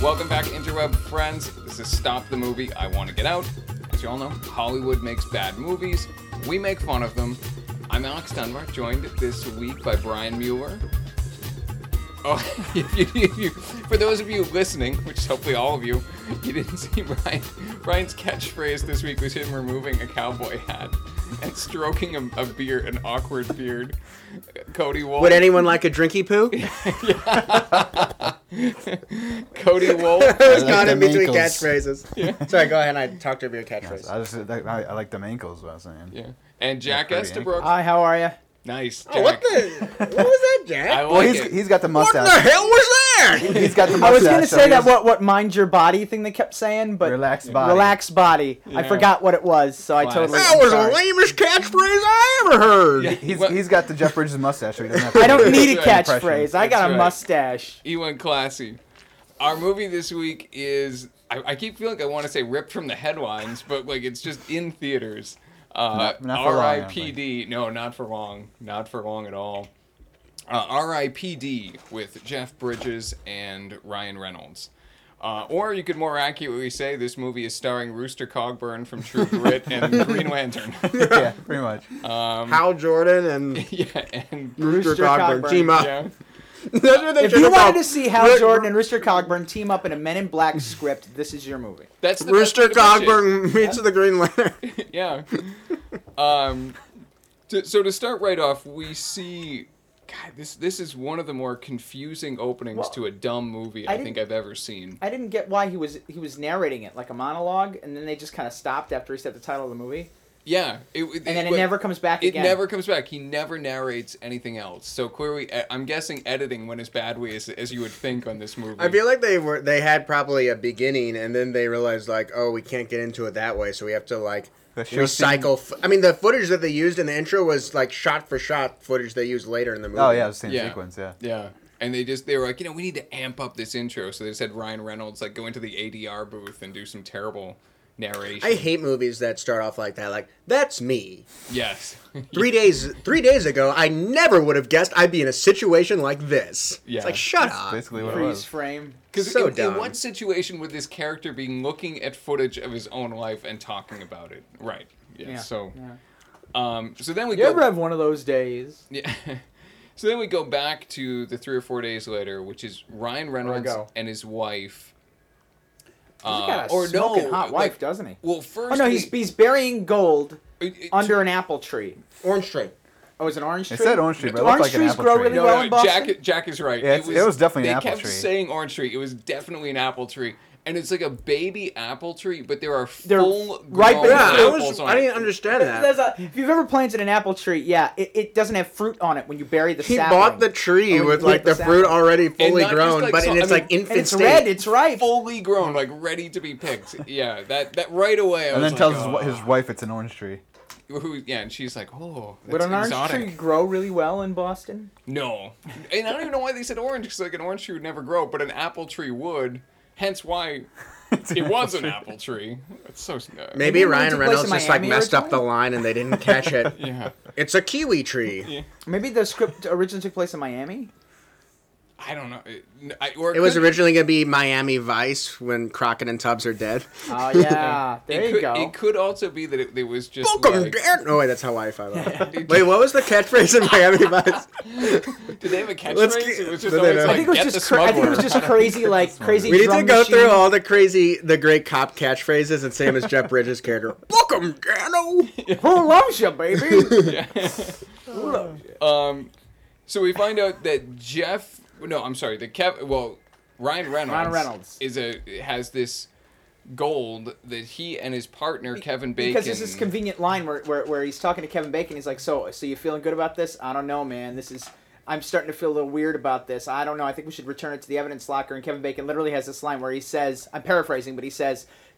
Welcome back, interweb friends. This is Stop the Movie, I Want to Get Out. As you all know, Hollywood makes bad movies. We make fun of them. I'm Alex Dunbar, joined this week by Brian Mueller. Oh, for those of you listening, which is hopefully all of you, you didn't see Brian's catchphrase this week was him removing a cowboy hat and stroking a beard, an awkward beard. Cody Wolf. Would anyone like a drinky poo? Cody Wolf. I was caught in between ankles. catchphrases. Yeah. Sorry, go ahead and talk over your catchphrase. I like them ankles, what I was saying. Yeah. And Jack pretty Estabrook. Hi, how are you? Nice. Jack. Oh, what was that, Jack? I Well, like it. he's got the What mustache. the hell was that? He's got the mustache. I was gonna so say he that has- what mind your body thing they kept saying, but Relaxed body. Relaxed body. I Yeah. forgot what it was, so I Classic. totally. That I'm was sorry. the lamest catchphrase I ever heard. Yeah. He's got the Jeff Bridges mustache, so he doesn't have to I don't need a That's right. catchphrase. I got That's a right. mustache. He went classy. Our movie this week is, I keep feeling like I want to say ripped from the headlines, but like it's just in theaters. Not for long, I don't R.I.P.D. No, not for long. Not for long at all. R.I.P.D. with Jeff Bridges and Ryan Reynolds. Or you could more accurately say this movie is starring Rooster Cogburn from True Grit and Green Lantern. Yeah, pretty much. Hal Jordan and Yeah, and Rooster Rooster Cogburn Cogburn. team up. yeah. That's what they If should you have wanted called. to see Hal Jordan and Rooster Cogburn team up in a Men in Black script, this is your movie. That's the Rooster best way to pitch it. Cogburn meets the Green Lantern. Yeah. So to start right off, we see, God, this is one of the more confusing openings Well, to a dumb movie I I think I've ever seen. I didn't get why he was narrating it like a monologue, and then they just kind of stopped after he said the title of the movie, Yeah. and then it never comes back It again. never comes back. He never narrates anything else. So clearly, I'm guessing editing went as badly as you would think on this movie. I feel like they had probably a beginning, and then they realized like, oh, we can't get into it that way, so we have to like The show recycle. I mean, the footage that they used in the intro was like shot for shot footage they used later in the movie. Oh, yeah, the same Yeah. sequence, yeah. Yeah. And they were like, we need to amp up this intro. So they just had Ryan Reynolds like go into the ADR booth and do some terrible narration. I hate movies that start off like that. Like, that's me. Yes. 3 days ago, I never would have guessed I'd be in a situation like this. Yeah. It's like, shut up. Basically what it Freeze was. frame. Because So in dumb. what situation would this character be looking at footage of his own life and talking about it? Right. Yeah. Yeah. So, Yeah. so then we You go. ever have one of those days? Yeah. So then we go back to the 3 or 4 days later, which is Ryan Reynolds go? and his wife. He's got a smoking hot wife, doesn't he? Well, first. Oh no, he's burying gold under to- an apple tree. Orange tree. Oh, it's an orange tree. It said orange tree, but it Orange looked like an trees apple grow tree. really No, well in Boston? Jack is right. Yeah, it was definitely an apple They tree. kept saying orange tree. It was definitely an apple tree. And it's like a baby apple tree, but there are They're full ripe grown and apples on I it. didn't understand that. If you've ever planted an apple tree, yeah, it doesn't have fruit on it when you bury the He sapling. bought the tree Oh, with you like get the the fruit sapling. already And fully not just, grown, like, but so- and it's I like mean, infant and it's state. red. It's ripe. Fully grown, like ready to be picked. Yeah, that right away. I And was then tells like, his wife it's an orange tree. Yeah, and she's like, oh, Would that's an orange exotic. tree grow really well in Boston? No, and I don't even know why they said orange, because like an orange tree would never grow, but an apple tree would. Hence why it was an apple tree. It's so. Maybe Maybe it Ryan took place Reynolds in just like Miami messed up the originally? line and they didn't catch it. Yeah, It's a kiwi tree. Maybe the script originally took place in Miami. I don't know. It was originally going to be Miami Vice when Crockett and Tubbs are dead. Oh yeah, there you go. It could also be that it was just. Welcome, like, Dad. No, wait, that's Hawaii Five-O. Wait, what was the catchphrase in Miami Vice? Did they have a Let's catchphrase? get- It was just no, they always don't. like, I think it was "Get just the I think it was smuggler." just crazy, like crazy. We need to drum go machine. through all the great cop catchphrases and same as Jeff Bridges' character. Welcome, Dano. Who loves you, baby? So we find out that Jeff. No, I'm sorry. Ryan Reynolds has this gold that he and his partner Kevin Bacon. Because there's this convenient line where he's talking to Kevin Bacon. He's like, so you feeling good about this? I don't know, man. I'm starting to feel a little weird about this. I don't know. I think we should return it to the evidence locker. And Kevin Bacon literally has this line where he says, I'm paraphrasing, but he says,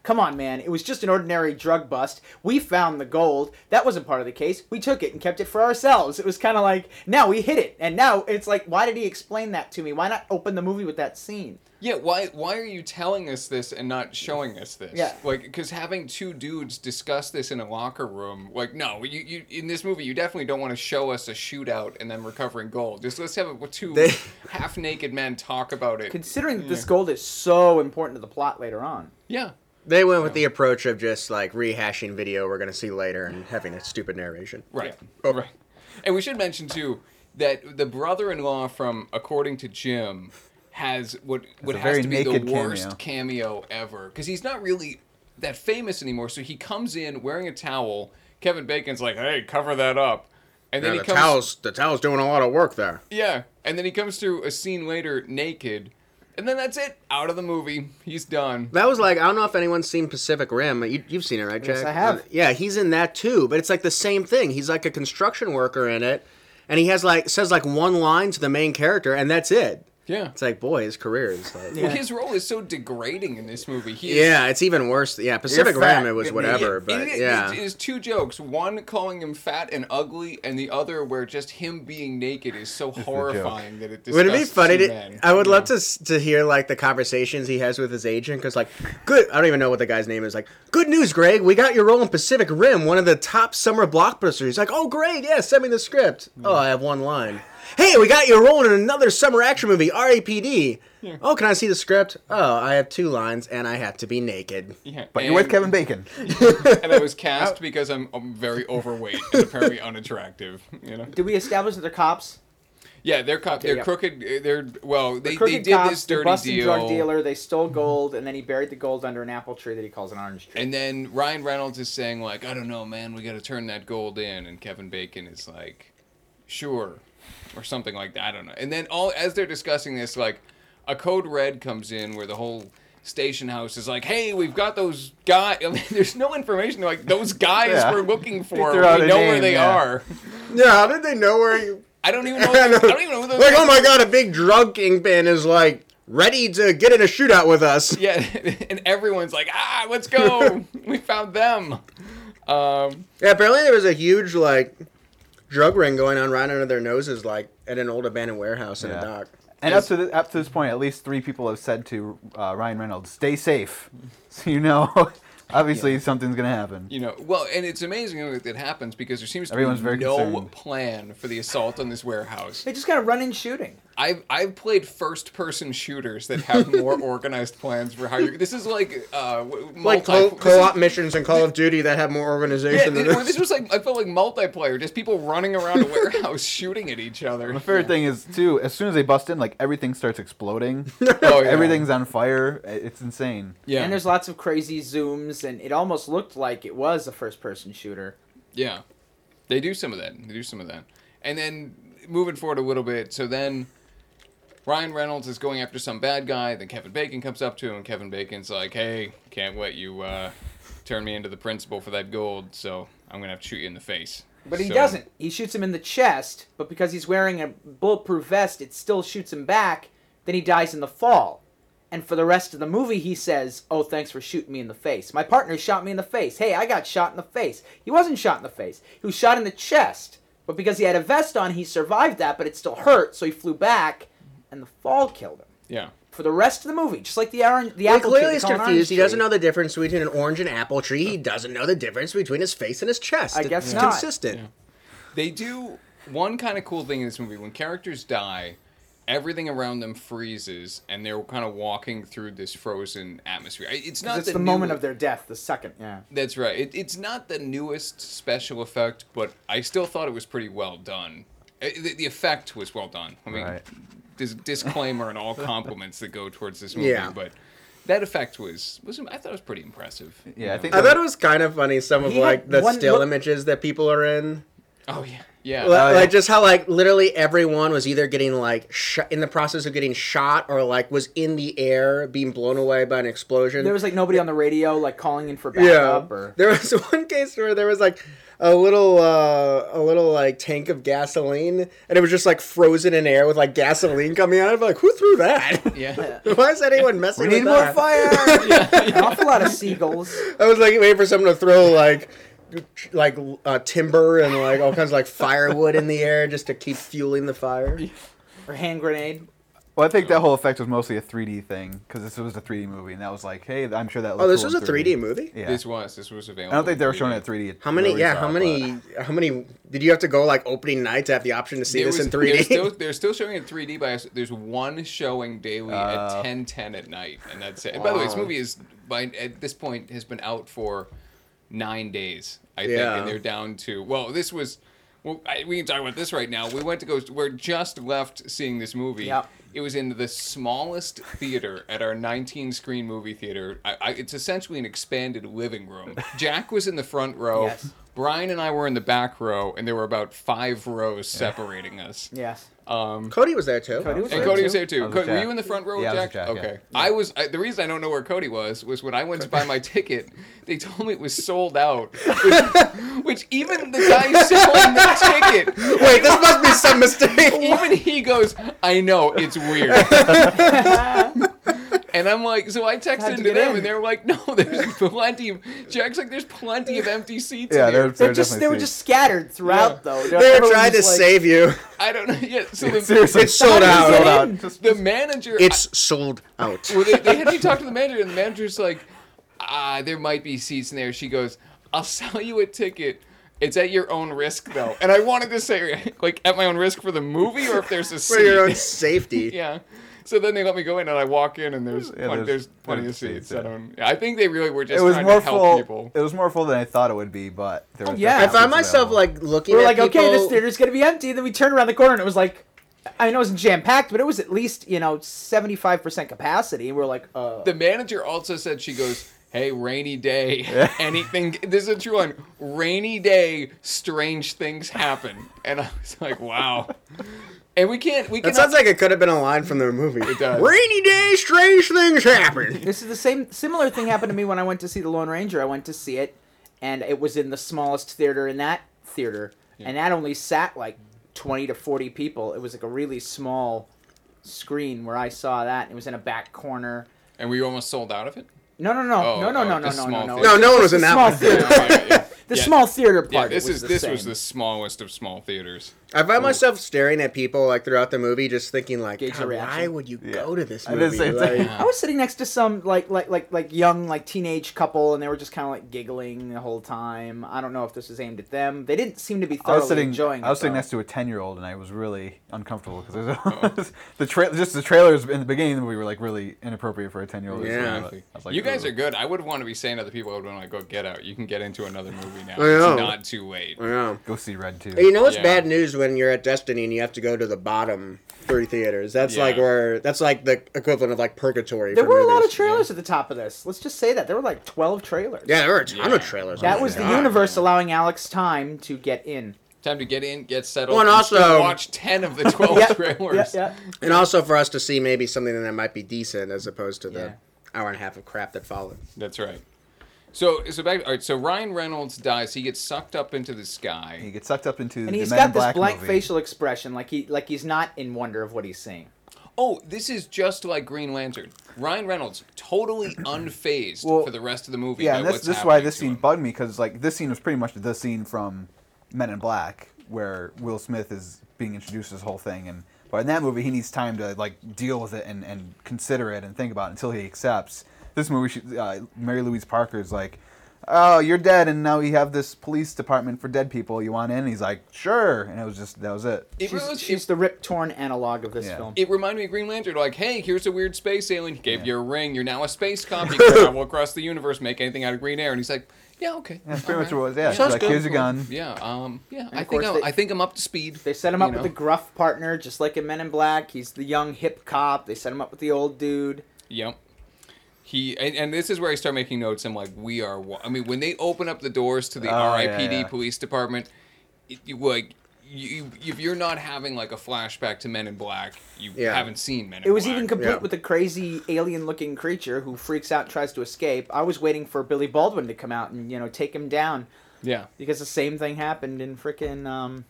come on, man, it was just an ordinary drug bust. We found the gold. That wasn't part of the case. We took it and kept it for ourselves. It was kind of like, now we hit it. And now it's like, why did he explain that to me? Why not open the movie with that scene? Yeah, why are you telling us this and not showing us this? Yeah. Like, because having two dudes discuss this in a locker room, like, no, you in this movie, you definitely don't want to show us a shootout and then recovering gold. Just let's have two half-naked men talk about it. Considering that this gold is so important to the plot later on. Yeah. They went with the approach of just like rehashing video we're going to see later and having a stupid narration. Right. Oh. Right. And we should mention, too, that the brother-in-law from According to Jim has what has to be the worst cameo ever. Because he's not really that famous anymore. So he comes in wearing a towel. Kevin Bacon's like, hey, cover that up. And then the towel's doing a lot of work there. Yeah. And then he comes through a scene later naked. And then that's it. Out of the movie. He's done. That was like, I don't know if anyone's seen Pacific Rim. You've seen it, right, Jack? Yes, I have. Yeah, he's in that too. But it's like the same thing. He's like a construction worker in it. And he says one line to the main character, and that's it. Yeah. It's like, boy, his career is like... Well, his role is so degrading in this movie. It's even worse. Yeah, Pacific Rim, it was whatever, but yeah. It is two jokes. One calling him fat and ugly, and the other where just him being naked is so horrifying that it disgusts Would it be funny men. I would love to hear, like, the conversations he has with his agent, because, like, good... I don't even know what the guy's name is. Like, good news, Greg. We got your role in Pacific Rim, one of the top summer blockbusters. He's like, oh, great, yeah, send me the script. Oh, I have one line. Hey, we got your role in another summer action movie, R.A.P.D. Yeah. Oh, can I see the script? Oh, I have 2 lines, and I have to be naked. Yeah, but you're with Kevin Bacon. And I was cast because I'm very overweight and apparently unattractive. You know? Did we establish that they're cops? Yeah, they're cops. Okay, they're crooked. They did cops, this dirty busted deal. Drug dealer. They stole gold, and then he buried the gold under an apple tree that he calls an orange tree. And then Ryan Reynolds is saying, like, I don't know, man, we got to turn that gold in. And Kevin Bacon is like, sure. Or something like that. I don't know. And then as they're discussing this, like, a code red comes in where the whole station house is like, hey, we've got those guys. I mean, there's no information. Like, those guys we're looking for. We know where they are. Yeah, how did they know where you... I don't even know. I don't even know who those like, oh my god, a big drug kingpin is like ready to get in a shootout with us. Yeah, and everyone's like, let's go. We found them. Yeah, apparently there was a huge, like, drug ring going on right under their noses, like at an old abandoned warehouse in a dock. And up to this point, at least 3 people have said to Ryan Reynolds, "Stay safe." So obviously something's gonna happen. Well, and it's amazing that it happens because there seems to be no concerned. Plan for the assault on this warehouse. They just kind of run in shooting. I've played first-person shooters that have more organized plans for how you're... This is like... co-op missions in Call of Duty that have more organization than this. This was like... I felt like multiplayer. Just people running around a warehouse shooting at each other. The favorite thing is, too, as soon as they bust in, like, everything starts exploding. Everything's on fire. It's insane. Yeah. And there's lots of crazy zooms, and it almost looked like it was a first-person shooter. Yeah. They do some of that. And then, moving forward a little bit, so then... Ryan Reynolds is going after some bad guy. Then Kevin Bacon comes up to him. And Kevin Bacon's like, hey, can't let you turn me into the principal for that gold, so I'm going to have to shoot you in the face. But he doesn't. He shoots him in the chest, but because he's wearing a bulletproof vest, it still shoots him back. Then he dies in the fall. And for the rest of the movie, he says, oh, thanks for shooting me in the face. My partner shot me in the face. Hey, I got shot in the face. He wasn't shot in the face. He was shot in the chest. But because he had a vest on, he survived that, but it still hurt, so he flew back. And the fall killed him. Yeah. For the rest of the movie, just like the apple tree. Clearly he's confused. He doesn't know the difference between an orange and apple tree. He doesn't know the difference between his face and his chest. I guess it's not. Consistent. Yeah. They do one kind of cool thing in this movie. When characters die, everything around them freezes, and they're kind of walking through this frozen atmosphere. It's not the moment of their death, the second. Yeah. That's right. It's not the newest special effect, but I still thought it was pretty well done. The effect was well done. I mean, disclaimer and all compliments that go towards this movie, but that effect was I thought it was pretty impressive. Yeah, I thought it was kind of funny. Some of the still images that people are in. Oh yeah, yeah. Like just how like literally everyone was either getting like in the process of getting shot or like was in the air being blown away by an explosion. There was like nobody on the radio like calling in for backup. There was one case where there was like a little like tank of gasoline, and it was just like frozen in air with like gasoline coming out of it. Like, who threw that? Yeah. Why is anyone messing We with need more that? fire. An awful lot of seagulls. I was like waiting for someone to throw like timber and like all kinds of like firewood in the air just to keep fueling the fire. Or hand grenade. Well, I think that whole effect was mostly a 3D thing because this was a 3D movie, and that was like, hey, I'm sure that. Oh, looked this cool was a in 3D movie? Yeah. This was available. I don't think they were in showing 3D. it 3D. How many? where we Yeah, saw how it, but- many? Did you have to go like opening night to have the option to see this in 3D? They're still showing it in 3D, but there's one showing daily at 10:10 at night, and that's it. And by the way, this movie is at this point has been out for 9 days, I think, Yeah. and they're down to this was. Well, we can talk about this right now. We're just left seeing this movie. Yep. It was in the smallest theater at our 19-screen movie theater. It's essentially an expanded living room. Jack was in the front row. Yes. Brian and I were in the back row, and there were about 5 rows separating us. Yes. Cody was there too. Cody was And there Cody too. was there too. I was Were Jack. you in the front row with Yeah, I was Jack? with Jack, Okay. yeah. The reason I don't know where Cody was when I went to buy my ticket, they told me it was sold out. Which even the guy selling the ticket, Wait, this must be some mistake. even he goes, I know, it's weird. And I'm like, so I How'd texted you to get them, in? and they were like, no, there's plenty of. Jack's like, there's plenty of empty seats. Yeah, in here. they're They definitely were just scattered throughout, though. They were Everyone trying to was like- save you. I don't know. Yeah, so the, seriously It's sold How did you out. get in? the manager. It's sold out. Well, they had me talk to the manager, and the manager's like, there might be seats in there. She goes, I'll sell you a ticket. It's at your own risk, though. And I wanted to say, like, at my own risk for the movie, or if there's a seat. For your own safety. Yeah. So then they let me go in, and I walk in, and there's there's plenty of seats, seats. yeah. I think they really were just It was trying more to help full. people. It was more full than I thought it would be, but there was yeah. I definitely found seats myself available. like looking We were at like, people. okay, this theater's gonna be empty. Then we turned around the corner, and it was like, I know it wasn't jam packed, but it was at least 75% capacity. And we were like, The manager also said, she goes, hey, rainy day, anything, this is a true one, rainy day, strange things happen. And I was like, wow. And we That cannot, sounds like it could have been a line from the movie. It does. Rainy day, strange things happen. This is similar thing happened to me when I went to see The Lone Ranger. I went to see it, and it was in the smallest theater in that theater, and that only sat like 20 to 40 people. It was like a really small screen where I saw that. It was in a back corner. and we almost sold out of it? No, the small theater. No, no one was in The that small one. theater. The Yeah. small theater Yeah, part. this was was same. the smallest of small theaters. I found myself staring at people like throughout the movie, just thinking like, Gauge God, your why reaction. would you Yeah. go to this I did movie? the same Like, thing. I was sitting next to some like young teenage couple, and they were just kind of like giggling the whole time. I don't know if this was aimed at them. They didn't seem to be I was thoroughly enjoying it. I was sitting though. next to a 10-year-old, and I was really uncomfortable because the trailers in the beginning of the movie were like really inappropriate for a 10-year-old. Yeah. I was like, You guys "Ugh." are good. I would want to be saying to other people, I would want to go get out. You can get into another movie now. I know. It's not too late. Yeah. Go see Red 2. You know it's Yeah. bad news when you're at Destiny and you have to go to the bottom 3 theaters. That's Yeah. that's like the equivalent of like purgatory. There for were a lot of movies. trailers at the top of this. Let's just say that there were like 12 trailers. Yeah, there were a ton Yeah. of trailers. That Oh was my the God. universe allowing Alex time to get in. Time to get in, get settled, Well, and and also- still watch 10 of the 12 Yeah, trailers. yeah. And also for us to see maybe something that might be decent as opposed to the Yeah. hour and a half of crap that followed. That's right. So back. All right. So Ryan Reynolds dies. He gets sucked up into the He sky. gets sucked up into And the he's Men in got this Black blank movie. facial expression, like he's not in wonder of what he's seeing. Oh, this is just like Green Lantern. Ryan Reynolds totally unfazed Well, for the rest of the movie. Yeah, by and what's this is why happening this to scene him. bugged me because like this scene was pretty much the scene from Men in Black where Will Smith is being introduced to this whole thing, and but in that movie he needs time to like deal with it and consider it and think about it until he accepts. This movie, Mary Louise Parker is like, "Oh, you're dead, and now we have this police department for dead people. You want in?" And he's like, "Sure," and that was it. She's the Rip Torn analog of this Yeah. film. It reminded me of Green Lantern. Like, hey, here's a weird space alien. He gave you a ring. You're now a space cop. You can travel across the universe, make anything out of green air. And he's like, yeah, okay. That's pretty all much right. what it was. Yeah, Sounds like good. here's a gun. Yeah, I of course I think I'm up to speed. They set him you up with know? the gruff partner, just like in Men in Black. He's the young hip cop. They set him up with the old dude. Yep. And this is where I start making notes. I'm like, we are. I mean, when they open up the doors to the RIPD yeah. police department, if you're not having like a flashback to Men in Black, you Yeah. haven't seen Men in Black. It was even complete Yeah. with a crazy alien-looking creature who freaks out and tries to escape. I was waiting for Billy Baldwin to come out and take him down. Yeah. Because the same thing happened in frickin'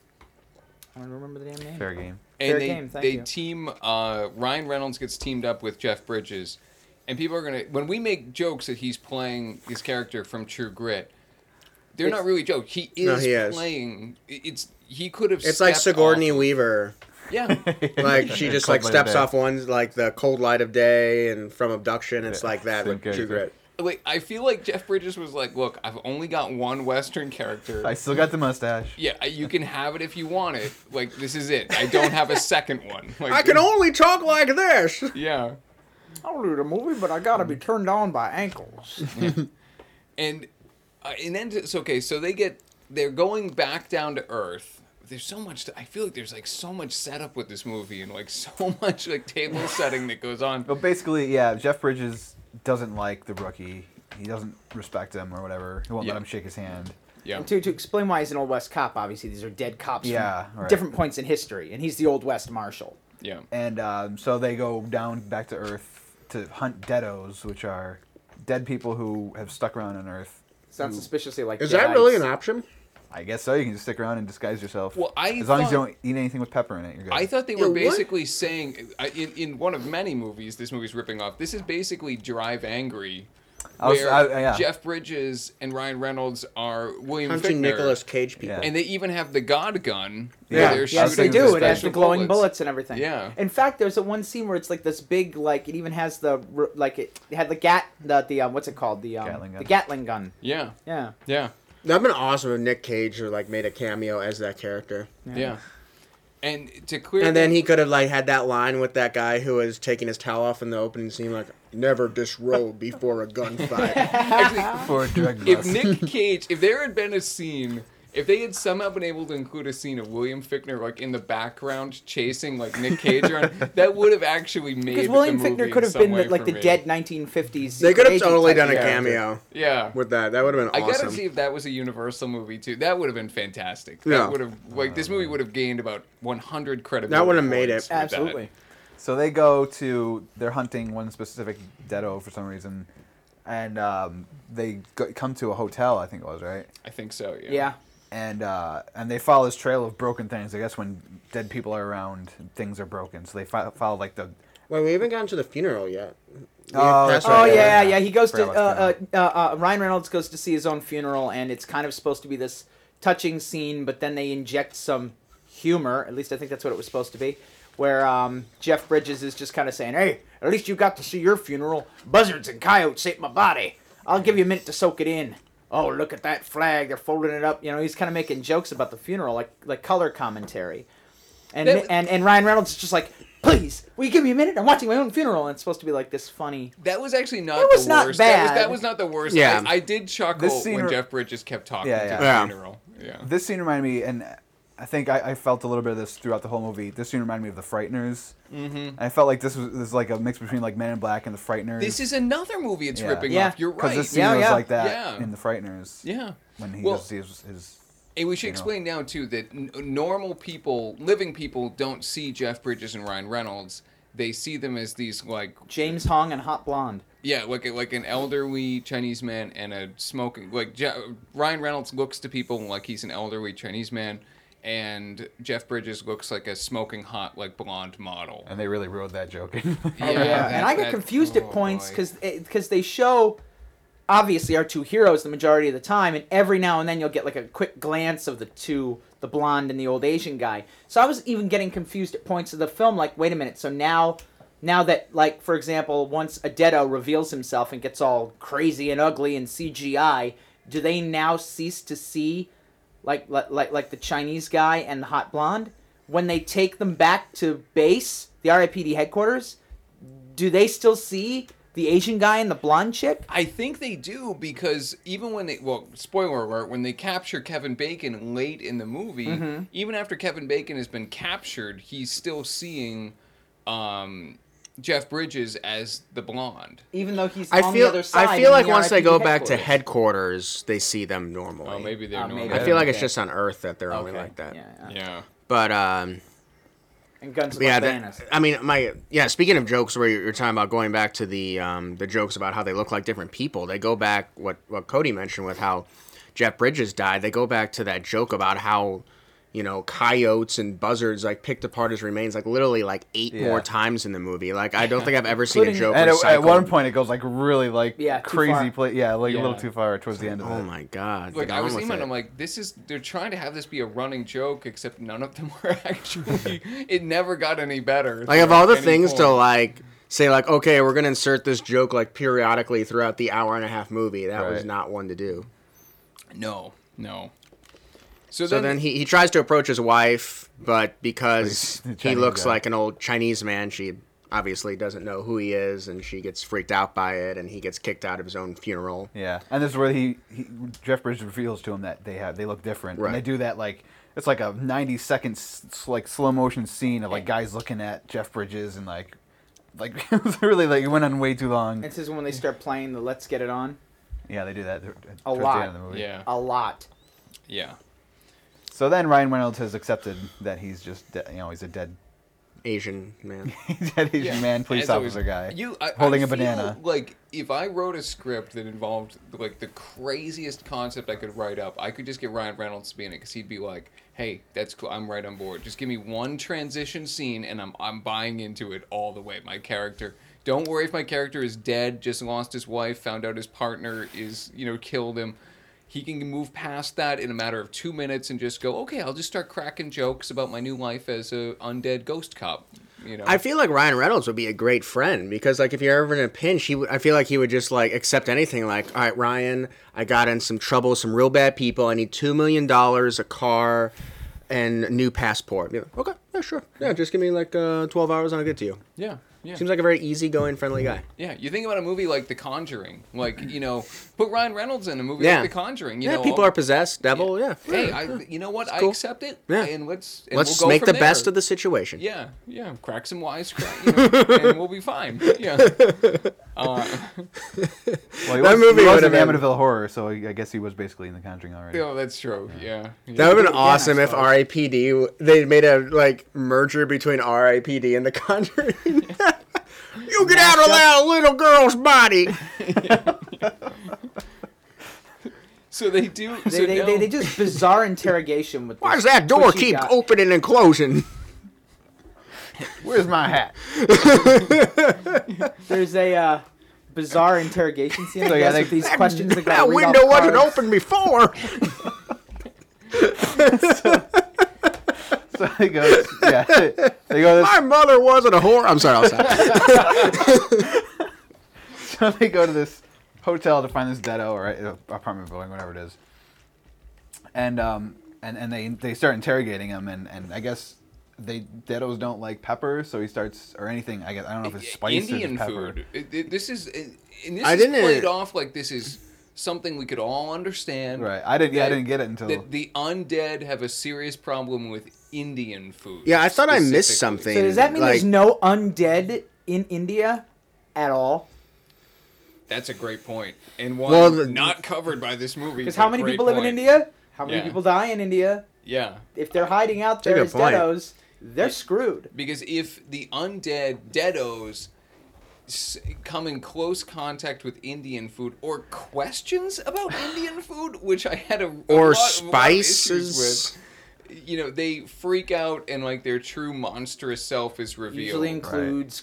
I don't remember the damn name. Fair game. And Fair they, game, thank they you. team Ryan Reynolds gets teamed up with Jeff Bridges, and people are gonna when we make jokes that he's playing his character from True Grit, they're It's- not really jokes. He is No, he is. playing. He could have. It's like stepped Sigourney off- Weaver. Yeah, Like she just Cold like Light of steps Day. off one like the Cold Light of Day and from Abduction. It's Yeah, like that same with True character. Grit. like I feel like Jeff Bridges was like, look, I've only got one Western character. I still got the mustache. Yeah, you can have it if you want it. Like this is it. I don't have a second one. Like, I can only talk like this. Yeah. I'll do the movie, but I gotta be turned on by ankles. And then it's okay. So they're going back down to Earth. There's so much. I feel like there's like so much setup with this movie and like so much like table setting that goes on. But basically, yeah, Jeff Bridges doesn't like the rookie. He doesn't respect him or whatever. He won't Yeah. let him shake his hand. Yeah. And to explain why he's an Old West cop, obviously these are dead cops Yeah, from right. different points in history, and he's the Old West Marshal. Yeah. And so they go down back to Earth to hunt deados, which are dead people who have stuck around on Earth. Sounds suspiciously like Is that really an Jedi's. option? I guess so. You can just stick around and disguise yourself. Well, as long as you don't eat anything with pepper in it, you're good. I thought they Yeah, were what? basically saying in one of many movies. This movie's ripping off. This is basically Drive Angry, where yeah. Jeff Bridges and Ryan Reynolds are William Hunting Fichtner, Nicolas Cage people. Yeah. and they even have the God gun. Yeah. where they're Yes, Yes, they shooting do. the It has the special glowing bullets and everything. Yeah. In fact, there's a one scene where it's like this big, like it even has the like it had the what's it called Gatling gun. the Gatling gun. Yeah. Yeah. Yeah. That'd been awesome if Nick Cage like made a cameo as that character. Yeah. And to clear And then that- he could have like had that line with that guy who was taking his towel off in the opening scene, like "Never disrobe before a gunfight." actually, For a drug if bust. Nick Cage, if there had been a scene, if they had somehow been able to include a scene of William Fichtner like in the background chasing like Nick Cage around, that would have actually made Because William the movie Fichtner could have in some been way like for the me. dead 1950s. They could have agent totally type done a character. cameo Yeah. with that. That would have been I awesome. gotta see if that was a Universal movie too. That would have been fantastic. That Yeah. would have this movie would have gained about 100 credibility. That would have made points it. with that. Absolutely. So they go to, they're hunting one specific deado for some reason, and they come to a hotel, I think it was, right? I think so. Yeah. Yeah. And they follow this trail of broken things. I guess when dead people are around, things are broken. So they follow like the. Wait, we haven't gotten to the funeral yet. Oh, That's that's Oh right, yeah. He goes Forgot to about Ryan Reynolds goes to see his own funeral, and it's kind of supposed to be this touching scene, but then they inject some humor. At least I think that's what it was supposed to be, where Jeff Bridges is just kind of saying, "Hey, at least you got to see your funeral. Buzzards and coyotes ate my body. I'll give you a minute to soak it in. Oh, look at that flag. They're folding it up." You know, he's kind of making jokes about the funeral, like color commentary. And That- and Ryan Reynolds is just like, "Please, will you give me a minute? I'm watching my own funeral." And it's supposed to be like this funny. That was actually not It was the not worst. bad. That was not the worst. Yeah. I did chuckle This scene when re- Jeff Bridges kept talking Yeah, to yeah. the Yeah. funeral. Yeah. This scene reminded me, and I think I felt a little bit of this throughout the whole movie. This scene reminded me of The Frighteners. Mm-hmm. I felt like this was like a mix between like Men in Black and The Frighteners. This is another movie it's Yeah. ripping Yeah. off. You're because right. this scene Yeah, was yeah. like that Yeah. in The Frighteners. Yeah. When he Well, does his And we should you know. explain now too that normal people, living people, don't see Jeff Bridges and Ryan Reynolds. They see them as these like James Hong and Hot Blonde. like an elderly Chinese man and a smoking Ryan Reynolds looks to people like he's an elderly Chinese man, and Jeff Bridges looks like a smoking hot like blonde model. and they really wrote that joke in. And I get confused at points because they show obviously our two heroes the majority of the time, and every now and then you'll get like a quick glance of the two, the blonde and the old Asian guy. So I was even getting confused at points of the film, like, wait a minute, so now that, like, for example, once a deado reveals himself and gets all crazy and ugly and CGI, do they now cease to see like the Chinese guy and the hot blonde? When they take them back to base, the RIPD headquarters, do they still see the Asian guy and the blonde chick? I think they do, because even when spoiler alert, when they capture Kevin Bacon late in the movie, Mm-hmm. even after Kevin Bacon has been captured, he's still seeing Jeff Bridges as the blonde. Even though he's I on feel the other side. I feel in like the once they RIPD go back to headquarters. headquarters, they see them normally. Oh, maybe they're normal. maybe. I feel like it's Okay. just on Earth that they're only Okay. like that. Yeah. Yeah. But And Guns yeah, Like Bananas. I mean, speaking of jokes, where you're talking about going back to the jokes about how they look like different people, they go back what Cody mentioned with how Jeff Bridges died, they go back to that joke about how, you know, coyotes and buzzards like picked apart his remains like literally like 8 more times in the movie. Like I don't think I've ever seen a joke. And at one point it goes like really like crazy a little too far towards the end of it. Oh my god! Like I was thinking, I'm like, they're trying to have this be a running joke, except none of them were actually. It never got any better. Like of all the things to like say like, okay, we're gonna insert this joke like periodically throughout the hour and a half movie. That was not one to do. No. So then he tries to approach his wife, but because he looks like an old Chinese man, she obviously doesn't know who he is, and she gets freaked out by it, and he gets kicked out of his own funeral. Yeah, and this is where Jeff Bridges reveals to him that they look different, and they do that like it's like a 90-second like slow motion scene of like guys looking at Jeff Bridges and like it was really like it went on way too long. This is when they start playing the "Let's Get It On." Yeah, they do that a lot. The end of the movie. Yeah, a lot. Yeah. So then Ryan Reynolds has accepted that he's just he's a dead Asian man. Dead Asian man, police officer guy, holding a banana. Like if I wrote a script that involved like the craziest concept I could write up, I could just get Ryan Reynolds to be in it because he'd be like, "Hey, that's cool. I'm right on board. Just give me one transition scene, and I'm buying into it all the way. My character. Don't worry if my character is dead, just lost his wife, found out his partner is killed him." He can move past that in a matter of 2 minutes and just go, okay, I'll just start cracking jokes about my new life as a undead ghost cop. I feel like Ryan Reynolds would be a great friend because, like, if you're ever in a pinch, I feel like he would just like accept anything. Like, all right, Ryan, I got in some trouble, some real bad people. I need $2 million, a car, and a new passport. Like, okay, yeah, sure, yeah, just give me like 12 hours and I'll get to you. Yeah. Seems like a very easygoing, friendly guy. Yeah, you think about a movie like The Conjuring, like put Ryan Reynolds in a movie like The Conjuring. People are possessed, devil. Yeah. Hey, you know what? Cool. I accept it. Yeah. And let's we'll make the best of the situation. Yeah. Crack some wise, and we'll be fine. Yeah. Well, he was in Amityville Horror, so I guess he was basically in The Conjuring already. Oh, that's true. Yeah. That would have been awesome if R.I.P.D. they made a merger between R.I.P.D. and The Conjuring. You get out of that little girl's body. So they do. They just bizarre interrogation with. Why does that door keep opening and closing? Where's my hat? There's a bizarre interrogation scene. With these questions that window wasn't open before. So he goes, my mother wasn't a whore. I'm sorry, I'll stop. So they go to this hotel to find this deado or apartment building, whatever it is. And they start interrogating him, and I guess deados don't like pepper, so he starts or anything. I don't know if it's spice Indian or pepper. Food. This is played off like this is something we could all understand. Right. I didn't get it until the undead have a serious problem with Indian food. Yeah, I thought I missed something. So does that mean there's no undead in India at all? That's a great point, and one not covered by this movie. Because how many people live in India? How many people die in India? Yeah. If they're hiding out there as deados, they're screwed. Because if the undead deados come in close contact with Indian food or questions about Indian food, which I had a lot of spices with, they freak out and like their true monstrous self is revealed. Usually includes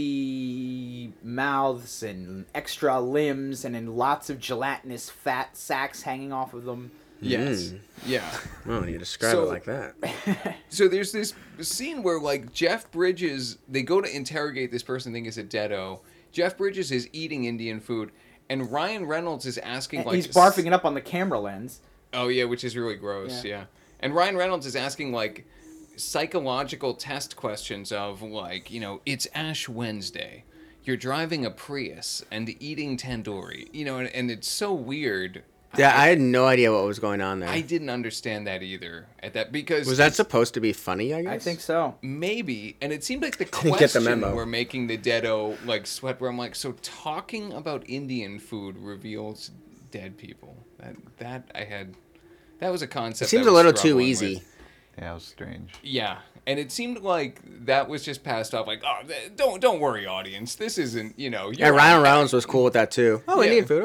creepy mouths and extra limbs and then lots of gelatinous fat sacks hanging off of them. Yes. Yeah. Oh, you describe it like that. So there's this scene where like Jeff Bridges, they go to interrogate this person thinking is a deado. Jeff Bridges is eating Indian food, and Ryan Reynolds is asking he's barfing it up on the camera lens. Oh yeah, which is really gross. Yeah. And Ryan Reynolds is asking like psychological test questions of like, it's Ash Wednesday. You're driving a Prius and eating tandoori. And it's so weird. Yeah, I had no idea what was going on there. I didn't understand that either at that because was that supposed to be funny? I guess. I think so. Maybe, and it seemed like the question were making the deado like sweat. Where I'm like, so talking about Indian food reveals dead people. That was a concept. It seems a little too easy. With. Yeah, it was strange. Yeah, and it seemed like that was just passed off. Like, don't worry, audience. This isn't Yeah, Ryan Reynolds was cool with that too. Oh, Indian food, okay.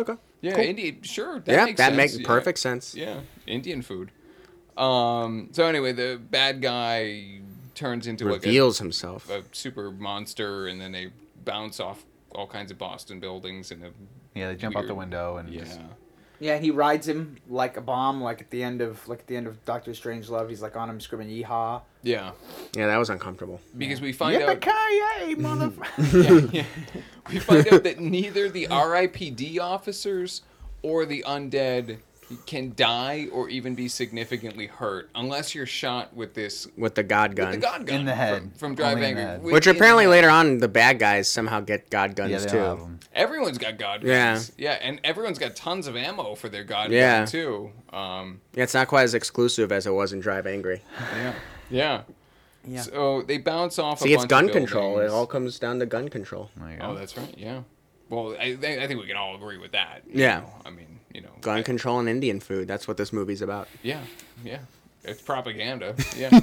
Yeah, Cool. Indian. Sure, that Yeah, makes that sense. makes Yeah. perfect sense. Yeah, Indian food. So anyway, the bad guy turns into Reveals himself. a super monster, and then they bounce off all kinds of Boston buildings in a Yeah, they jump out the weird- window and Yeah. just, Yeah, and he rides him like a bomb, like at the end of Doctor Strangelove. He's like on him screaming "Yeehaw!" Yeah, Yeah, that was uncomfortable. because we find out. Yippee-ki-yay, motherfucker! Yeah. We find out that neither the RIPD officers or the undead can die or even be significantly hurt unless you're shot with this With the God gun. with the God gun In the head. from Drive Only in the Angry, head. Which in the apparently head. later on, the bad guys somehow get God guns Yeah, they too. don't have them. Everyone's got God guns. Yeah, and everyone's got tons of ammo for their God Yeah. gun too. Yeah, it's not quite as exclusive as it was in Drive Angry. Yeah. Yeah. So they bounce off. See, a it's bunch gun of control. It buildings. all comes down to gun control. There you go. Oh, that's right. Yeah. Well, I think we can all agree with that. you Yeah. know. I mean, Gun control and Indian food. That's what this movie's about. Yeah, yeah. It's propaganda. Yeah.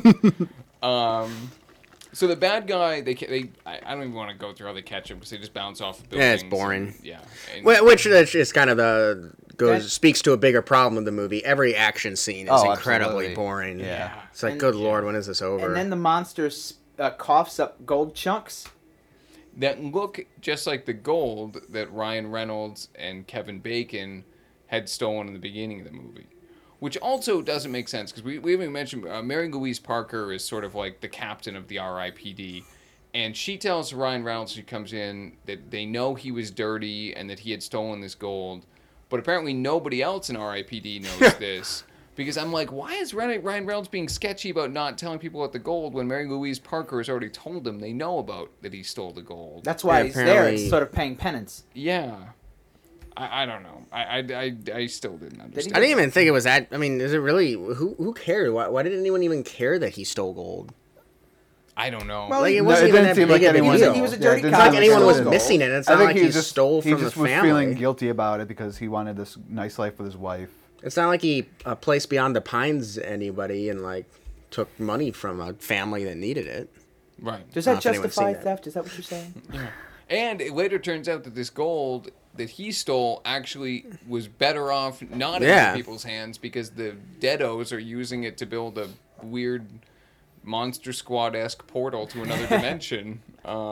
So the bad guy, I don't even want to go through how they catch him because they just bounce off of buildings. Yeah, it's boring. and- yeah. And- Which is kind of That- speaks to a bigger problem of the movie. Every action scene is Oh, incredibly absolutely. boring. Yeah. It's like, And- good lord, when is this over? And then the monster coughs up gold chunks. that look just like the gold that Ryan Reynolds and Kevin Bacon had stolen in the beginning of the movie. Which also doesn't make sense because we haven't even mentioned Mary Louise Parker is sort of like the captain of the RIPD. And she tells Ryan Reynolds, she comes in, that they know he was dirty and that he had stolen this gold. But apparently nobody else in RIPD knows this. Because I'm like, why is Ryan Reynolds being sketchy about not telling people about the gold when Mary Louise Parker has already told them they know about that he stole the gold? That's why Yeah, he's there. apparently- It's sort of paying penance. Yeah. I don't know. I still didn't understand. I didn't even think it was that. I mean, is it really? Who cared? Why did anyone even care that he stole gold? I don't know. Well, Like, it No, wasn't it even didn't that seem big like of a anyone. deal. He was a Yeah, dirty it didn't cop. It's seem like anyone he was stole gold. missing it. It's I not think like he he just stole from the was family. feeling guilty about it because he wanted this nice life with his wife. It's not like he placed beyond the pines anybody and like took money from a family that needed it. Right. Does I that don't know if anyone's justify seen that. theft? Is that what you're saying? And it later turns out that this gold that he stole actually was better off not in Yeah. other people's hands because the Deados are using it to build a weird Monster Squad-esque portal to another dimension.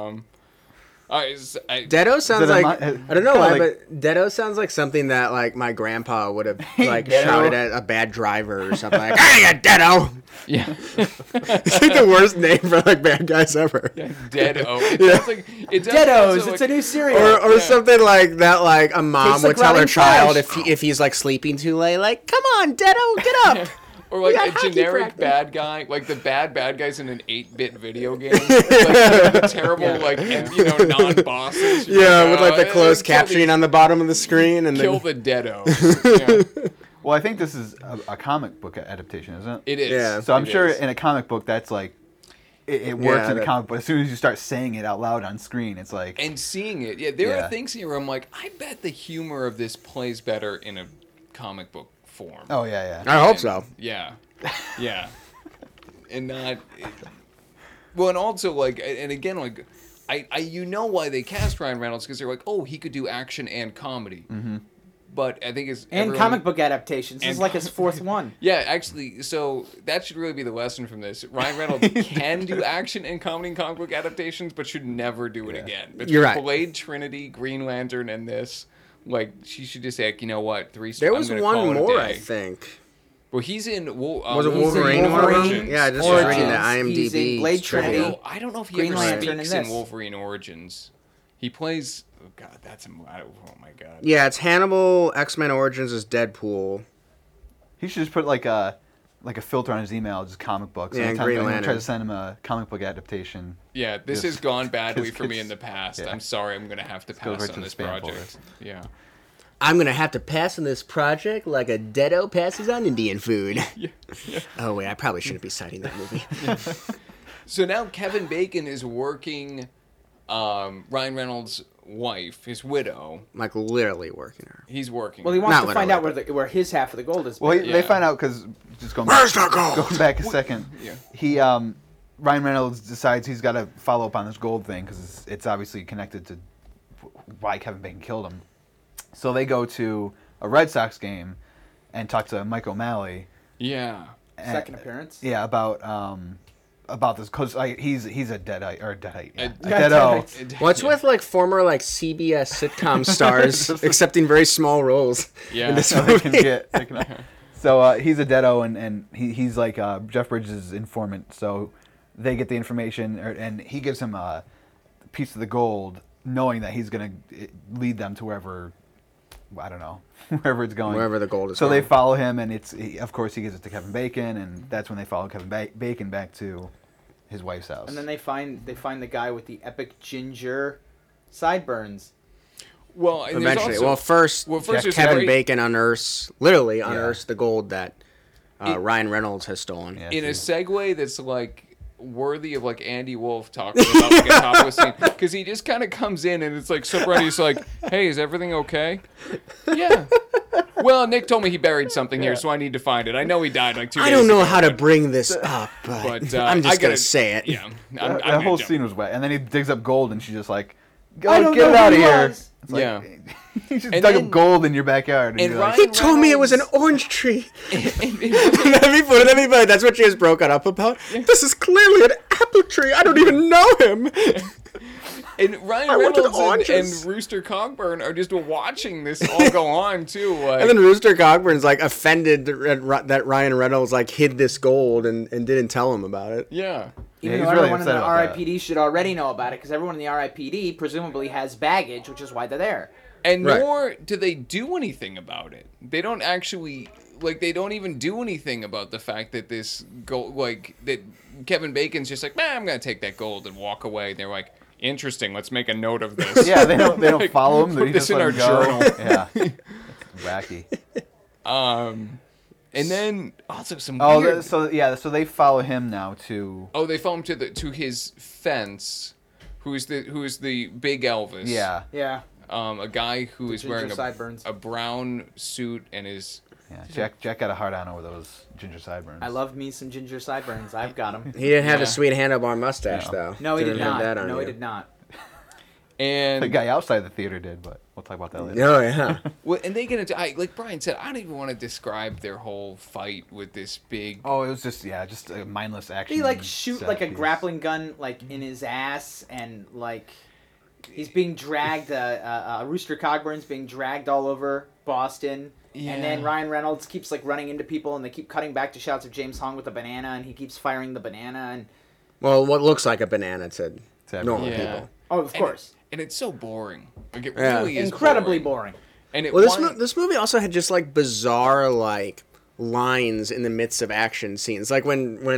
Deado sounds Is it a like mi- I don't know kinda why, like- but Deado sounds like something that like my grandpa would have like Deado. shouted at a bad driver or something like, "Hey, you Deado!" yeah. It's like the worst name for like bad guys ever. Deado. It sounds like it sounds Deados. also It's like- a new cereal. Or Yeah. something like that, like a mom Tastes would like tell her rotting child flesh. if he's like sleeping too late, like, "Come on, Deado, get up." Or like got a hockey generic practice. bad guy, like the bad guys in an 8-bit video game, like the terrible non-bosses. Yeah, with like the kill closed these- captioning on the bottom of the screen, and Kill then the Deados. Yeah. Well, I think this is a comic book adaptation, isn't it? It is. Yeah. So I'm It sure is. in a comic book that's like it works Yeah, in a that- comic book. As soon as you start saying it out loud on screen, it's like And seeing it, yeah, there Yeah. are things here where I'm like, I bet the humor of this plays better in a comic book form. oh yeah. I hope so. Yeah, yeah, and not. Well, and also like, and again, like, I you know why they cast Ryan Reynolds because they're like, oh, he could do action and comedy. Mm-hmm. But I think it's and comic book adaptations. This is and like his fourth one. Yeah, actually, so that should really be the lesson from this. Ryan Reynolds can do action and comedy and comic book adaptations, but should never do it again. But You're right. Blade, Trinity, Green Lantern, and this, like, she should just say, like, you know what, There was one more, I think. Well, he's in. Was it He's in Wolverine? One of them? Origins. Yeah, I just was Origins. reading the IMDb. He's in Blade trivia. Trinity. I don't know if he Green ever Lantern speaks in in this. Wolverine Origins. He plays. Oh God, that's a. Oh my God. Yeah, it's Hannibal. X-Men Origins is Deadpool. He should just put like a filter on his email, just comic books. Yeah, and Anytime Green anyone Lantern. tries to send him a comic book adaptation. Yeah, this Just- has gone badly just for me gets- in the past. yeah. I'm sorry. I'm gonna have to goes pass right on to the this spam project. Yeah. I'm gonna have to pass on this project like a Deado passes on Indian food. Oh wait, I probably shouldn't be citing that movie. So now Kevin Bacon is working Ryan Reynolds' wife, his widow. Like literally working her. He's working. Well, he wants Not to find literally, out where his half of the gold is. Well, Yeah. they find out because just going Where's back, the gold? going back a second. Yeah. He Ryan Reynolds decides he's got to follow up on this gold thing because it's obviously connected to why Kevin Bacon killed him. So they go to a Red Sox game and talk to Mike O'Malley. Yeah. Second appearance. Yeah, about this because he's a deadite or a deadite. Yeah. A Yeah, deado. deadite. What's with like former like CBS sitcom stars accepting very small roles Yeah. in this So they movie? can get. So he's a deado and he's like Jeff Bridges' informant. So they get the information and he gives him a piece of the gold, knowing that he's gonna lead them to wherever. I don't know, wherever it's going. Wherever the gold is. So going. they follow him, and of course he gives it to Kevin Bacon, and that's when they follow Kevin Bacon back to his wife's house. And then they find the guy with the epic ginger sideburns. Well, and there's Eventually, also- first there's Kevin great- Bacon literally unearths the gold that Ryan Reynolds has stolen. Yeah. in a segue that's like worthy of like Andy Wolf talking about like a topless scene, because he just kind of comes in and it's like so Brady, he's like, "Hey, is everything okay?" Yeah. Well, Nick told me he buried something here, so I need to find it. I know he died like 2 days I don't know ago, how to bring this up, but I'm I just gonna gotta- say it. Yeah. That I'm whole gonna scene was wet, and then he digs up gold, and she's just like, "Go I don't get know it out who of he here." was. It's like, Yeah. you just And dug then- up gold in your backyard, and and you're like, He Ryan told me it was an Reynolds- orange tree. That'd be funny. That'd be funny. That's what she has broken up about. This is clearly an apple tree. I don't even know him. And Ryan I wanted Reynolds and oranges. Rooster Cogburn are just watching this all go on too. Like, And then Rooster Cogburn's like offended that Ryan Reynolds like hid this gold and didn't tell him about it. yeah. Even he's though really everyone in the upset about that. RIPD should already know about it, because everyone in the RIPD presumably has baggage, which is why they're there. And Right. nor do they do anything about it. They don't actually they don't even do anything about the fact that this gold, that Kevin Bacon's just like, I'm gonna take that gold and walk away. They're like, interesting. Let's make a note of this. yeah, they don't Like, follow him. put They this just in let our him go. journal. Yeah, it's wacky. And then also some Oh, weird. so they follow him now to. Oh, they follow him to his fence. Who's the big Elvis? Yeah, Yeah. A guy who is ginger wearing sideburns. a brown suit and is. yeah. Jack got a hard on over those ginger sideburns. I love me some ginger sideburns. I've got them. He didn't have Yeah. the sweet handlebar mustache No. though. No, he did Didn't have not. that on No, you. he did not. And The guy outside the theater did, but we'll talk about that later. Oh yeah. well, and they get into like Brian said. I don't even want to describe their whole fight with this big. Oh, it was just a mindless action. He like shoot set like a piece. grappling gun like in his ass, and like he's being dragged. Rooster Cogburn's being dragged all over Boston. And then Yeah. Ryan Reynolds keeps like running into people, and they keep cutting back to shots of James Hong with a banana, and he keeps firing the banana. And Well, what looks like a banana to To normal Yeah. people. oh, of course, And it's so boring. Like it Yeah. really is incredibly boring. And it Well, won- this movie also had just like bizarre like lines in the midst of action scenes. Like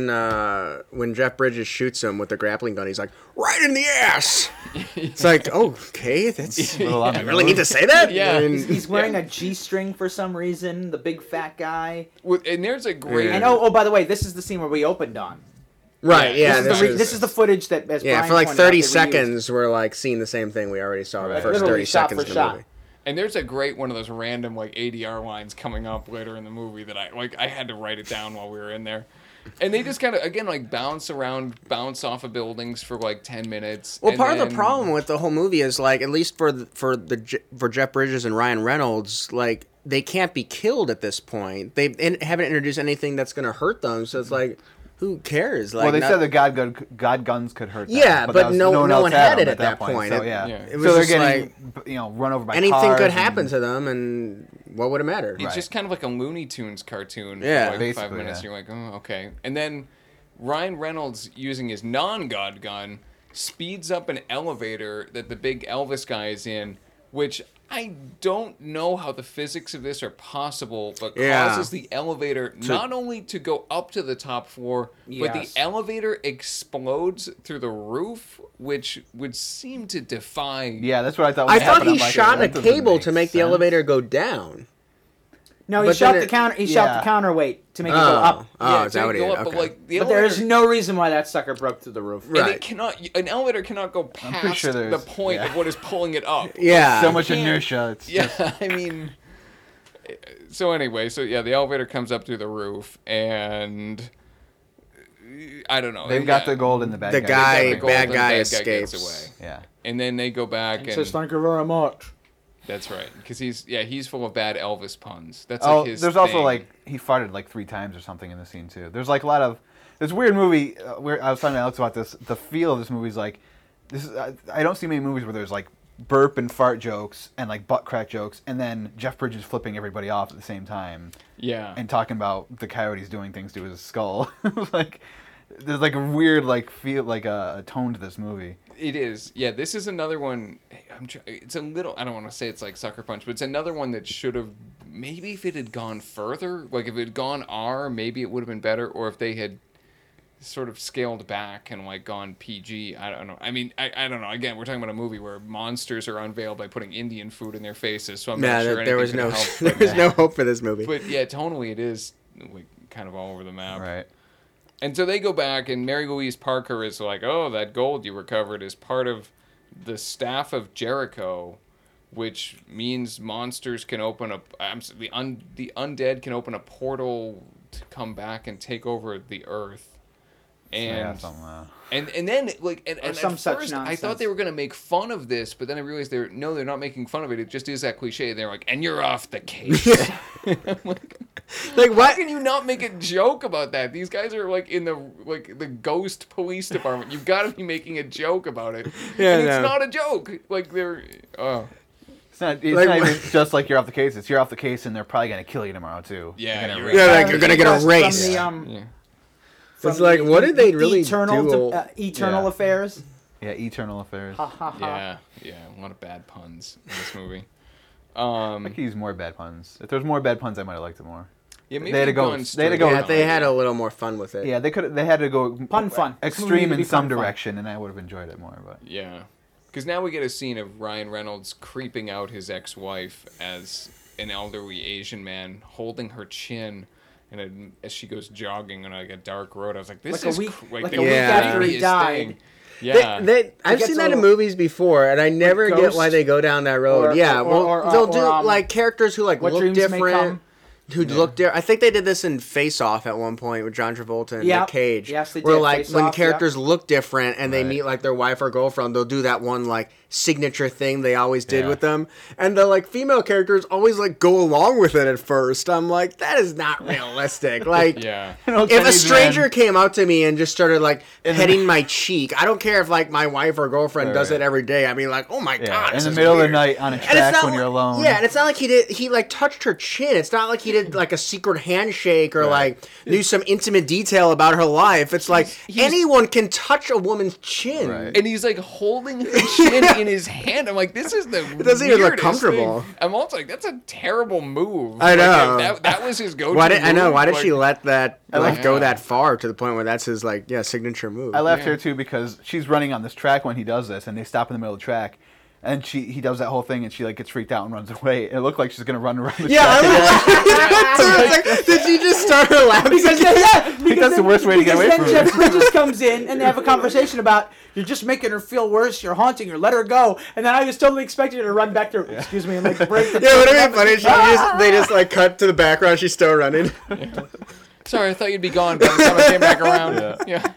when Jeff Bridges shoots him with the grappling gun, he's like, "Right in the ass." It's like, okay, that's. Little on I the really nose. need to say that. Yeah. I mean, He's wearing a G-string for some reason. The big fat guy. and there's a great. Yeah. And oh, by the way, this is the scene where we opened on. right? Yeah. This is the footage that as yeah. Brian For like pointed out, 30 they reused. seconds, we're like seeing the same thing we already saw the Right. first Literally 30 shot seconds for of the shot. movie. And there's a great one of those random like ADR lines coming up later in the movie that I had to write it down while we were in there. And they just kind of again like bounce off of buildings for like 10 minutes. Well, and part of then- the problem with the whole movie is like, at least for Jeff Bridges and Ryan Reynolds, like they can't be killed at this point. They haven't introduced anything that's going to hurt them, so it's like, who cares? Like, Well, they not- said the God guns could hurt them. Yeah, that but was- no else one had them it at that point. So, It- yeah. yeah. It was so they're just getting run over by anything cars could and- happen to them, and what would it matter? It's just kind of like a Looney Tunes cartoon Yeah. for like 5 Basically, minutes. yeah. You're like, oh, okay. And then Ryan Reynolds, using his non-God gun, speeds up an elevator that the big Elvis guy is in, which I don't know how the physics of this are possible, but Yeah. causes the elevator not only to go up to the top floor, but the Yes. elevator explodes through the roof, which would seem to defy... Yeah, that's what I thought. I was thought happening. he I'm like, shot a that doesn't cable make to make the sense. elevator go down. No, he But shot then the it- counter. He shot yeah. the counterweight to make it go up. Oh, is to that what he go did? up, Okay. But, like, the But there is elevator- no reason why that sucker broke through the roof. And it Right. cannot. An elevator cannot go past sure the there's- point yeah. of what is pulling it up. Yeah. So much can't- inertia. It's Yeah, just- I mean. So anyway, the elevator comes up through the roof, and I don't know. they've got the gold in the bag. The They guy- got the gold, bad and the guy gets escapes. away. Yeah. And then they go back and Says thank you very much. That's right, because he's full of bad Elvis puns. That's Oh, like his there's also thing. like he farted like 3 times or something in the scene too. There's like a lot of this weird movie. Where I was talking to Alex about this. The feel of this movie is like this. I don't see many movies where there's like burp and fart jokes and like butt crack jokes, and then Jeff Bridges flipping everybody off at the same time yeah. and talking about the coyotes doing things to his skull. Like there's like a weird like feel like a tone to this movie. It is. Yeah, this is another one. It's a little. I don't want to say it's like Sucker Punch, but it's another one that should have. Maybe if it had gone further, like if it had gone R, maybe it would have been better. Or if they had sort of scaled back and like gone PG. I don't know. I mean, I don't know. Again, we're talking about a movie where monsters are unveiled by putting Indian food in their faces. So I'm not sure there was anything no could help. there was no hope for this movie. But yeah, tonally it is like kind of all over the map. Right. And so they go back, and Mary Louise Parker is like, "Oh, that gold you recovered is part of the staff of Jericho, which means monsters can open up. The undead can open a portal to come back and take over the earth." Yeah, And something. and then like and some at such first I nonsense. thought they were gonna make fun of this, but then I realized they're not making fun of it. It just is that cliche. They're like, "And you're off the case." I'm like, Like how what? can you not make a joke about that? These guys are like in the ghost police department. You've got to be making a joke about it. Yeah, and it's no. not a joke. Like they're It's not Like, not even just like you're off the case. It's you're off the case, and they're probably gonna kill you tomorrow too. Yeah, They're gonna you're rape right. Yeah, like you. you're gonna get From erased. the, yeah. from It's like, the what did they really Eternal do? Eternal Yeah. Affairs. Yeah, Eternal Affairs. Ha ha ha. Yeah, a lot of bad puns in this movie. I could use more bad puns. If there's more bad puns, I might have liked it more. Yeah, maybe They had to go- gone they had to straight go- Yeah, on. they had a little more fun with it. Yeah, they could. They had to go Pun fun. This movie needed extreme to be in some pun fun. direction, and I would have enjoyed it more. But Yeah. Because now we get a scene of Ryan Reynolds creeping out his ex-wife as an elderly Asian man holding her chin, and as she goes jogging on like a dark road. I was like, "This Like a is week- like like the a week after he creepiest died. thing." Yeah, I've gets seen a that in little- movies before, and I never get Ghost? why they go down that road. Or- Yeah, or- well, or, they'll do or, like characters who like What look Dreams May different, Come. who look different. I think they did this in Face Off at one point with John Travolta and Yep. Nick Cage. Yes, they where did. like Face when Off, characters look different and they Right. meet like their wife or girlfriend, they'll do that one like signature thing they always did Yeah. with them, and the like female characters always like go along with it at first. I'm like, that is not realistic. Like, yeah. You know, if a Kenny's stranger man- came out to me and just started like petting my cheek, I don't care if like my wife or girlfriend does Right. it every day. I'd be like, oh my yeah, god, in this the is middle of the weird. night on a And it's track not when like- you're alone. Yeah, and it's not like he like touched her chin. It's not like he did like a secret handshake or Right. like knew some intimate detail about her life. It's like he's- anyone can touch a woman's chin. Right. And he's like holding her chin in his hand. I'm like, this is the it doesn't even look comfortable. I'm also like, that's a terrible move. I know. That was his go-to. Why did I know? move. Why did Like, she let that like go Yeah. that far to the point where that's his like signature move? I laughed Yeah. here too because she's running on this track when he does this, and they stop in the middle of the track, and he does that whole thing, and she like gets freaked out and runs away. It looked like she's gonna run around the Yeah, track. I was like, did she just start her laughing? Because that's the worst way to get away from then it. Jeff Bridges comes in and they have a conversation about you're just making her feel worse, you're haunting her, let her go. And then I was totally expecting her to run back to her, excuse me, and like break the Yeah, would it be funny? They just like cut to the background. She's still running. Sorry, I thought you'd be gone by the time I came back around. Yeah.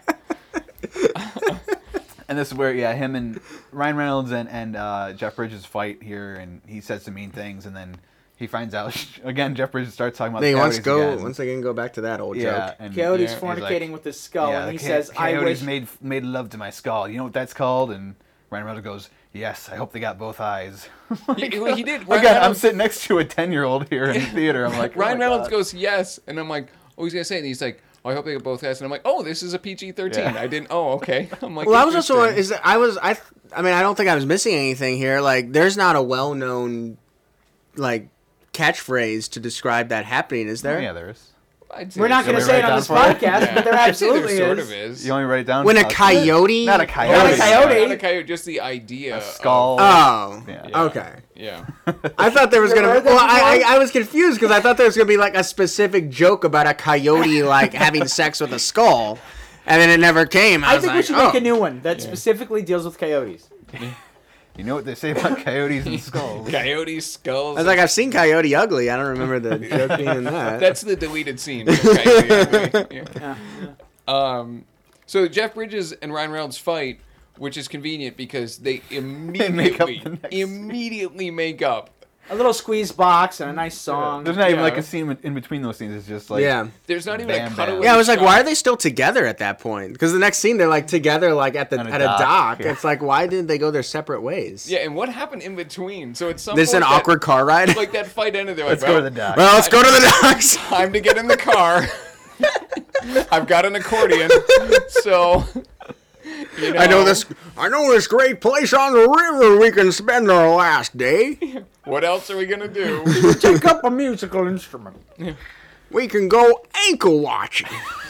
And this is where, yeah, him and Ryan Reynolds and Jeff Bridges fight here, and he says some mean things, and then he finds out again. Jeff Bridges starts talking about They the once coyotes again. once again go back to that old yeah, joke. and Coyote's Yeah. fornicating He's like, with his skull, yeah, and he the says, "I coyotes wish." made love to my skull. You know what that's called? And Ryan Reynolds goes, "Yes, I hope they got both eyes." He did. Ryan Again, I'm Reynolds- sitting next to a 10-year-old here in the theater. I'm like, oh Ryan my Reynolds God. goes, yes. And I'm like, oh, he's going to say it. And he's like, oh, I hope they get both guys. And I'm like, oh, this is a PG-13. Yeah. I didn't. Oh, okay. I'm like, Well, I was also interesting. I mean I don't think I was missing anything here. Like, there's not a well-known like catchphrase to describe that happening, is there? Yeah, there is. I'd say We're not going to Somebody say it write on it this down for you? podcast, but there I'd say absolutely sort is. of is. You only write it down. When a Alex. coyote, Not a coyote. Not a coyote. Not a coyote, just the idea. A skull. Oh, Yeah. Yeah. okay. Yeah. I thought there was You ever gonna. heard that Well, I before? was confused because I thought there was gonna be like a specific joke about a coyote like having sex with a skull, and then it never came. I was think we like, should oh. make a new one that specifically deals with coyotes. You know what they say about coyotes and skulls? Coyote skulls. I was like, I've seen Coyote Ugly. I don't remember the joke being in that. That's the deleted scene. from Coyote Ugly. Yeah. So Jeff Bridges and Ryan Reynolds fight, which is convenient because they make up the next immediately make up A little squeeze box and a nice song. There's not even Yeah. like a scene in between those scenes. It's just like Yeah. There's not even Bam, a cutaway. bam. Yeah, I was like, shot. why are they still together at that point? Because the next scene, they're like together, like at On a a dock, dock. yeah. It's like, why didn't they go their separate ways? Yeah, and what happened in between? So it's some This is an point that- awkward car ride. Like that fight ended. They're like, let's go to the dock. Well, let's go to the docks. time to get in the car. I've got an accordion, so you know, I know this great place on the river we can spend our last day. What else are we gonna do? Take up a musical instrument. We can go ankle watching.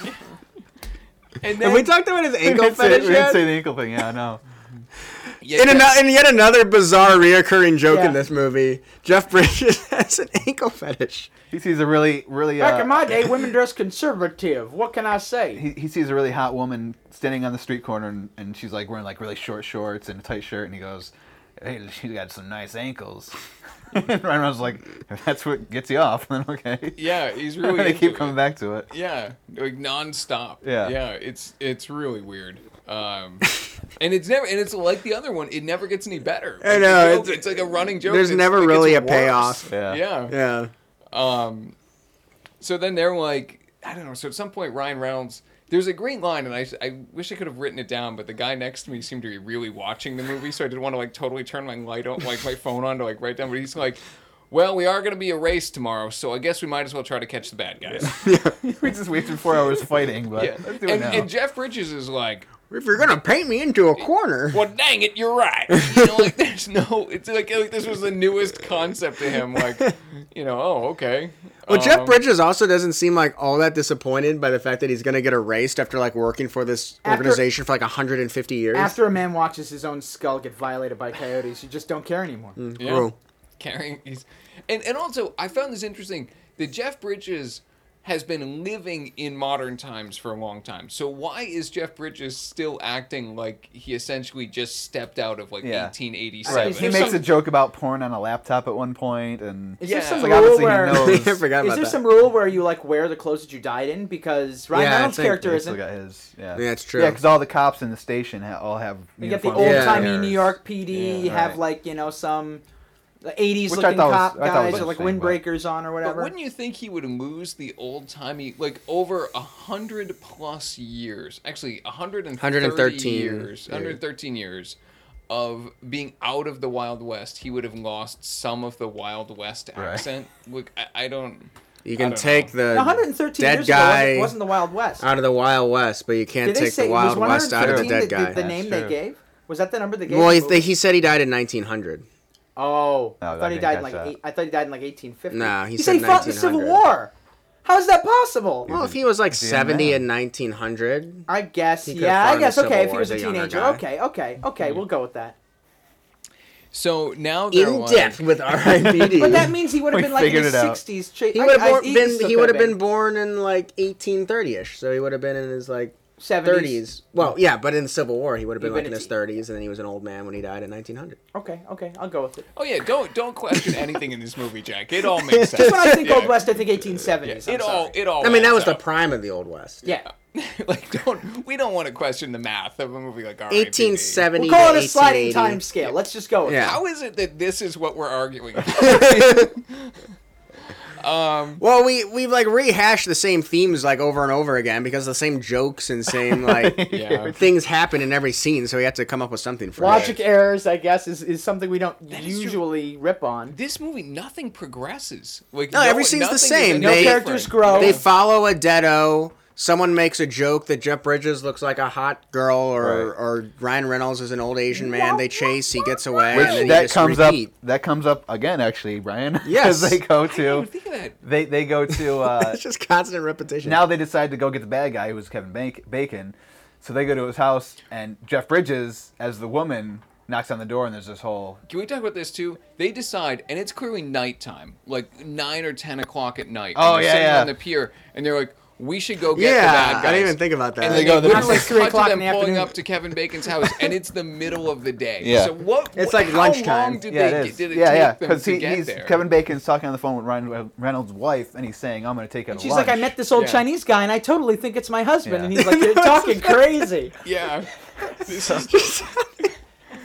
And Have then we talked about his ankle we fetish didn't yet? say the ankle thing. Yeah, I know. yeah, In yet another bizarre reoccurring joke Yeah. in this movie, Jeff Bridges has an ankle fetish. He sees a really Back in my day, women dressed conservative. What can I say? he sees a really hot woman standing on the street corner, and she's like wearing like really short shorts and a tight shirt, and he goes, "Hey, she's got some nice ankles." And Ryan Reynolds was like, "If that's what gets you off, then okay." yeah, he's really. they into keep it. coming back to it. Yeah, like nonstop. Yeah. yeah, it's really weird. And it's like the other one. It never gets any better. I Like, know, the joke, it's like a running joke. there's It's never like, really it's a worse. payoff. Yeah. Yeah. Yeah. So then they're like, I don't know. So at some point, Ryan Reynolds, there's a great line, and I wish I could have written it down, but the guy next to me seemed to be really watching the movie, so I didn't want to like totally turn my light on, like my phone on to like write down. But he's like, "Well, we are going to be a race tomorrow, so I guess we might as well try to catch the bad guys." We just wasted 4 hours fighting, but Yeah. let's do it now. And Jeff Bridges is like, If you're gonna paint me into a corner, well, dang it, you're right. You know, like there's no. It's like this was the newest concept to him. Like, you know, oh okay. well, Jeff Bridges also doesn't seem like all that disappointed by the fact that he's gonna get erased after like working for this organization for like 150 years. After a man watches his own skull get violated by coyotes, you just don't care anymore. Yeah. Bro. Carrying he's and also I found this interesting that Jeff Bridges has been living in modern times for a long time. So why is Jeff Bridges still acting like he essentially just stepped out of like Yeah. 1887? right. Is He there makes some- a joke about porn on a laptop at one point, and Is Yeah. there some like rule obviously where he knows. I forgot is about there that. some rule where you like wear the clothes that you died in? Because Ryan Yeah, I Reynolds' think character He still isn't. got his. Yeah, Yeah, it's true. Yeah, because all the cops in the station all have. You get the uniforms. old Yeah. timey Yeah. New York PD. You have right. like some the 80s Which I looking thought was- cop I thought was guys with like interesting, but- windbreakers on or But whatever. wouldn't you think he would lose the old timey, like over 100+ years, actually 113 years, 113 years of being out of the Wild West? He would have lost some of the Wild West Right. accent. Look, I don't. You I can don't take know. the 113 dead years ago guy wasn't the Wild West. out of the Wild West, but you can't Did they take say the Wild was West out of the 113 dead guy. the That's name they true. gave? Was that the number they gave? Well, in the movie? he said he died in 1900. Oh, I I thought he didn't died in catch like that. I thought he died in like 1850. Nah, he he said said he fought in the Civil 1900. War. How is that possible? Well, if he was like He's a 70 man. in 1900, I guess. He could've Yeah, fought I in the guess. Civil Okay, if War he was as a a younger teenager. guy. Okay, we'll go with that. So now they're in like, depth with R.I.P.D. But that means he would have We been like in figured his it out. 60s. He would have been born in like 1830ish, so he would have been in his like 70s. 30s. Well, yeah, but in the Civil War, he would have been He'd like been in a his teen. 30s, and then he was an old man when he died in 1900. Okay, I'll go with it. oh yeah, don't question anything in this movie, Jack. It all makes sense. Just when I think Yeah. Old West, I think 1870s. Yeah, I'm sorry. it all. I mean, that adds was the up. prime of the Old West. Yeah. Like we don't want to question the math of a movie like R.I.P.D. 1870 We'll call to it a sliding 1880. time scale. Let's just go with Yeah. it. How is it that this is what we're arguing about? Well, we've like rehashed the same themes like over and over again because the same jokes and same like Yeah. things happen in every scene, so we have to come up with something for Logic errors, I guess, is something we don't That is true. usually rip on. This movie, nothing progresses. Like No, every scene's the nothing is same. any No characters different. grow. They follow a deado. Someone makes a joke that Jeff Bridges looks like a hot girl, or Ryan Reynolds is an old Asian man. They chase, he gets away, Which and then that you just comes repeat. up. That comes up again, actually, Brian. Yes. Because they go I didn't even to. think of that. They go to. It's just constant repetition. Now they decide to go get the bad guy, who was Kevin Bacon. So they go to his house, and Jeff Bridges, as the woman, knocks on the door, and there's this whole. Can we talk about this too? They decide, and it's clearly nighttime, like 9 or 10 o'clock at night. Oh, and they're yeah, sitting yeah. on the pier, and they're like, "We should go get the yeah, bad guys." I didn't even think about that. And They they go go there. literally It's like 3 cut o'clock to in them the pulling afternoon. up to Kevin Bacon's house, and it's the middle of the day. Yeah. So what? It's like how lunchtime. long did Yeah, they it is. did it Yeah, take yeah. them Because to get he's there? Kevin Bacon's talking on the phone with Ryan Reynolds' wife, and he's saying, "I'm going to take out She's like, I met this old Yeah. Chinese guy, and I totally think it's my husband. Yeah. And he's like, you're talking crazy. Yeah. This is just.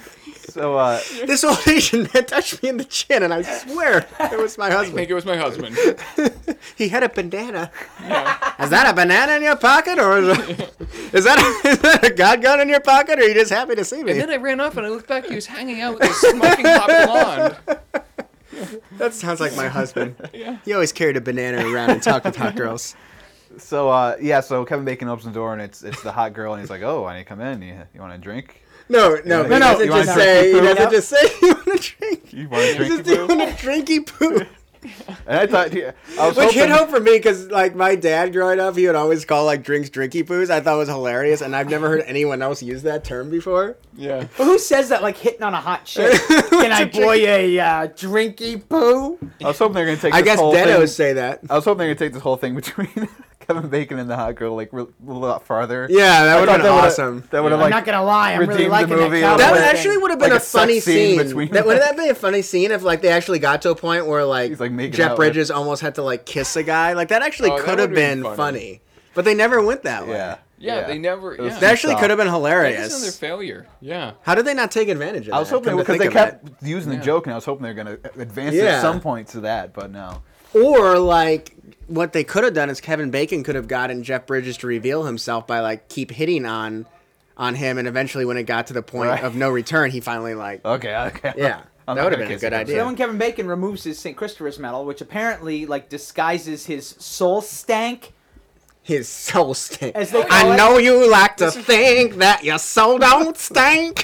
So This old Asian man touched me in the chin, and I swear it was my I husband. think it was my husband. He had a bandana. Is that a banana in your pocket, or is that a God gun in your pocket, or are you just happy to see me? And then I ran off and I looked back. He was hanging out with a smoking hot blonde. That sounds like my husband. He always carried a banana around and talked with hot girls. So so Kevin Bacon opens the door and it's the hot girl and he's like, "Oh, I need to come in. You want a drink? No. You He wanna doesn't drink just say. He poo? doesn't just say you want to drink. You want a He's drink?" just doing a drinky poo. And I thought, I was Which hit hoping, home for me because, like, my dad growing up, he would always call, like, drinks drinky poos. I thought it was hilarious, and I've never heard anyone else use that term before. Yeah. But who says that like hitting on a hot chick? Can I boy a drinky poo? I was hoping they're gonna take. I this guess whole deados thing, say that. I was hoping they're gonna take this whole thing between Kevin Bacon and the hot girl like a lot farther. Yeah, that I would thought have been would've- awesome. That would have I'm like not gonna lie, I'm really redeemed the liking that movie a cowboy little That would bit. thing. actually would have Like been a a sex funny scene scene. between- Wouldn't that be a funny scene if like they actually got to a point where like, He's, like, making Jeff out Bridges almost had to like kiss a guy? Like that actually Oh, that could have would've been been funny. funny. But they never went that way. Yeah. Yeah, they never. It was Yeah. That actually Stop. could have been That is another hilarious. failure. Yeah. How did they not take advantage of I was that? hoping Come to because they think of kept using Yeah. the joke and I was hoping they were gonna advance it Yeah. at some point to that, but no. it. Or like what they could have done is Kevin Bacon could have gotten Jeff Bridges to reveal himself by like keep hitting on him, and eventually when it got to the point Right. of no return, he finally like Okay. yeah. I'm That not would have gonna been a kiss good him. idea. So then when Kevin Bacon removes his St. Christopher's medal, which apparently like disguises his soul stank, His soul stink. as they call I it. know you like to think that your soul don't stink.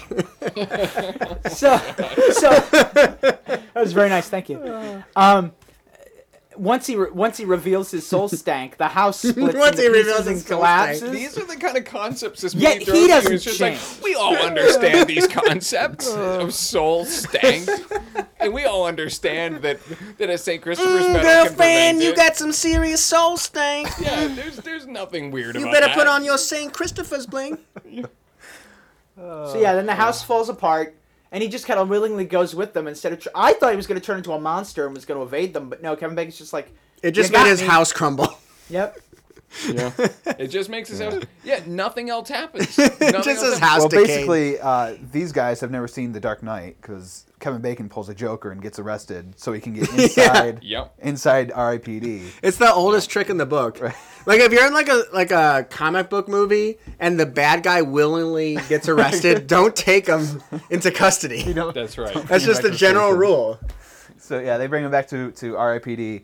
So that was very nice. Thank you. Once he reveals his soul stank, the house splits Once into he pieces reveals and his soul collapses. stank. These are the kind of concepts this Yet movie he throws you. doesn't It's just change. like, we all understand these concepts of soul stank. And we all understand that a St. Christopher's medal can Girlfriend, prevent you it. got some serious soul stink. Yeah, there's nothing weird You about better that. put on your St. Christopher's bling. So yeah, then the house falls apart, and he just kind of willingly goes with them instead of. I thought he was going to turn into a monster and was going to evade them, but no, Kevin Bacon's just like. It just "You got made his me." house crumble. Yep. Yeah. It just makes it sound. Yeah, nothing else happens. Just Nothing his else house Well, decayed. basically, these guys have never seen The Dark Knight because Kevin Bacon pulls a Joker and gets arrested so he can get inside Yep. inside R.I.P.D. It's the oldest trick in the book. Like if you're in like a comic book movie and the bad guy willingly gets arrested, don't take him into custody. You know, That's right. That's just the back to general station. rule. So yeah, they bring him back to R.I.P.D.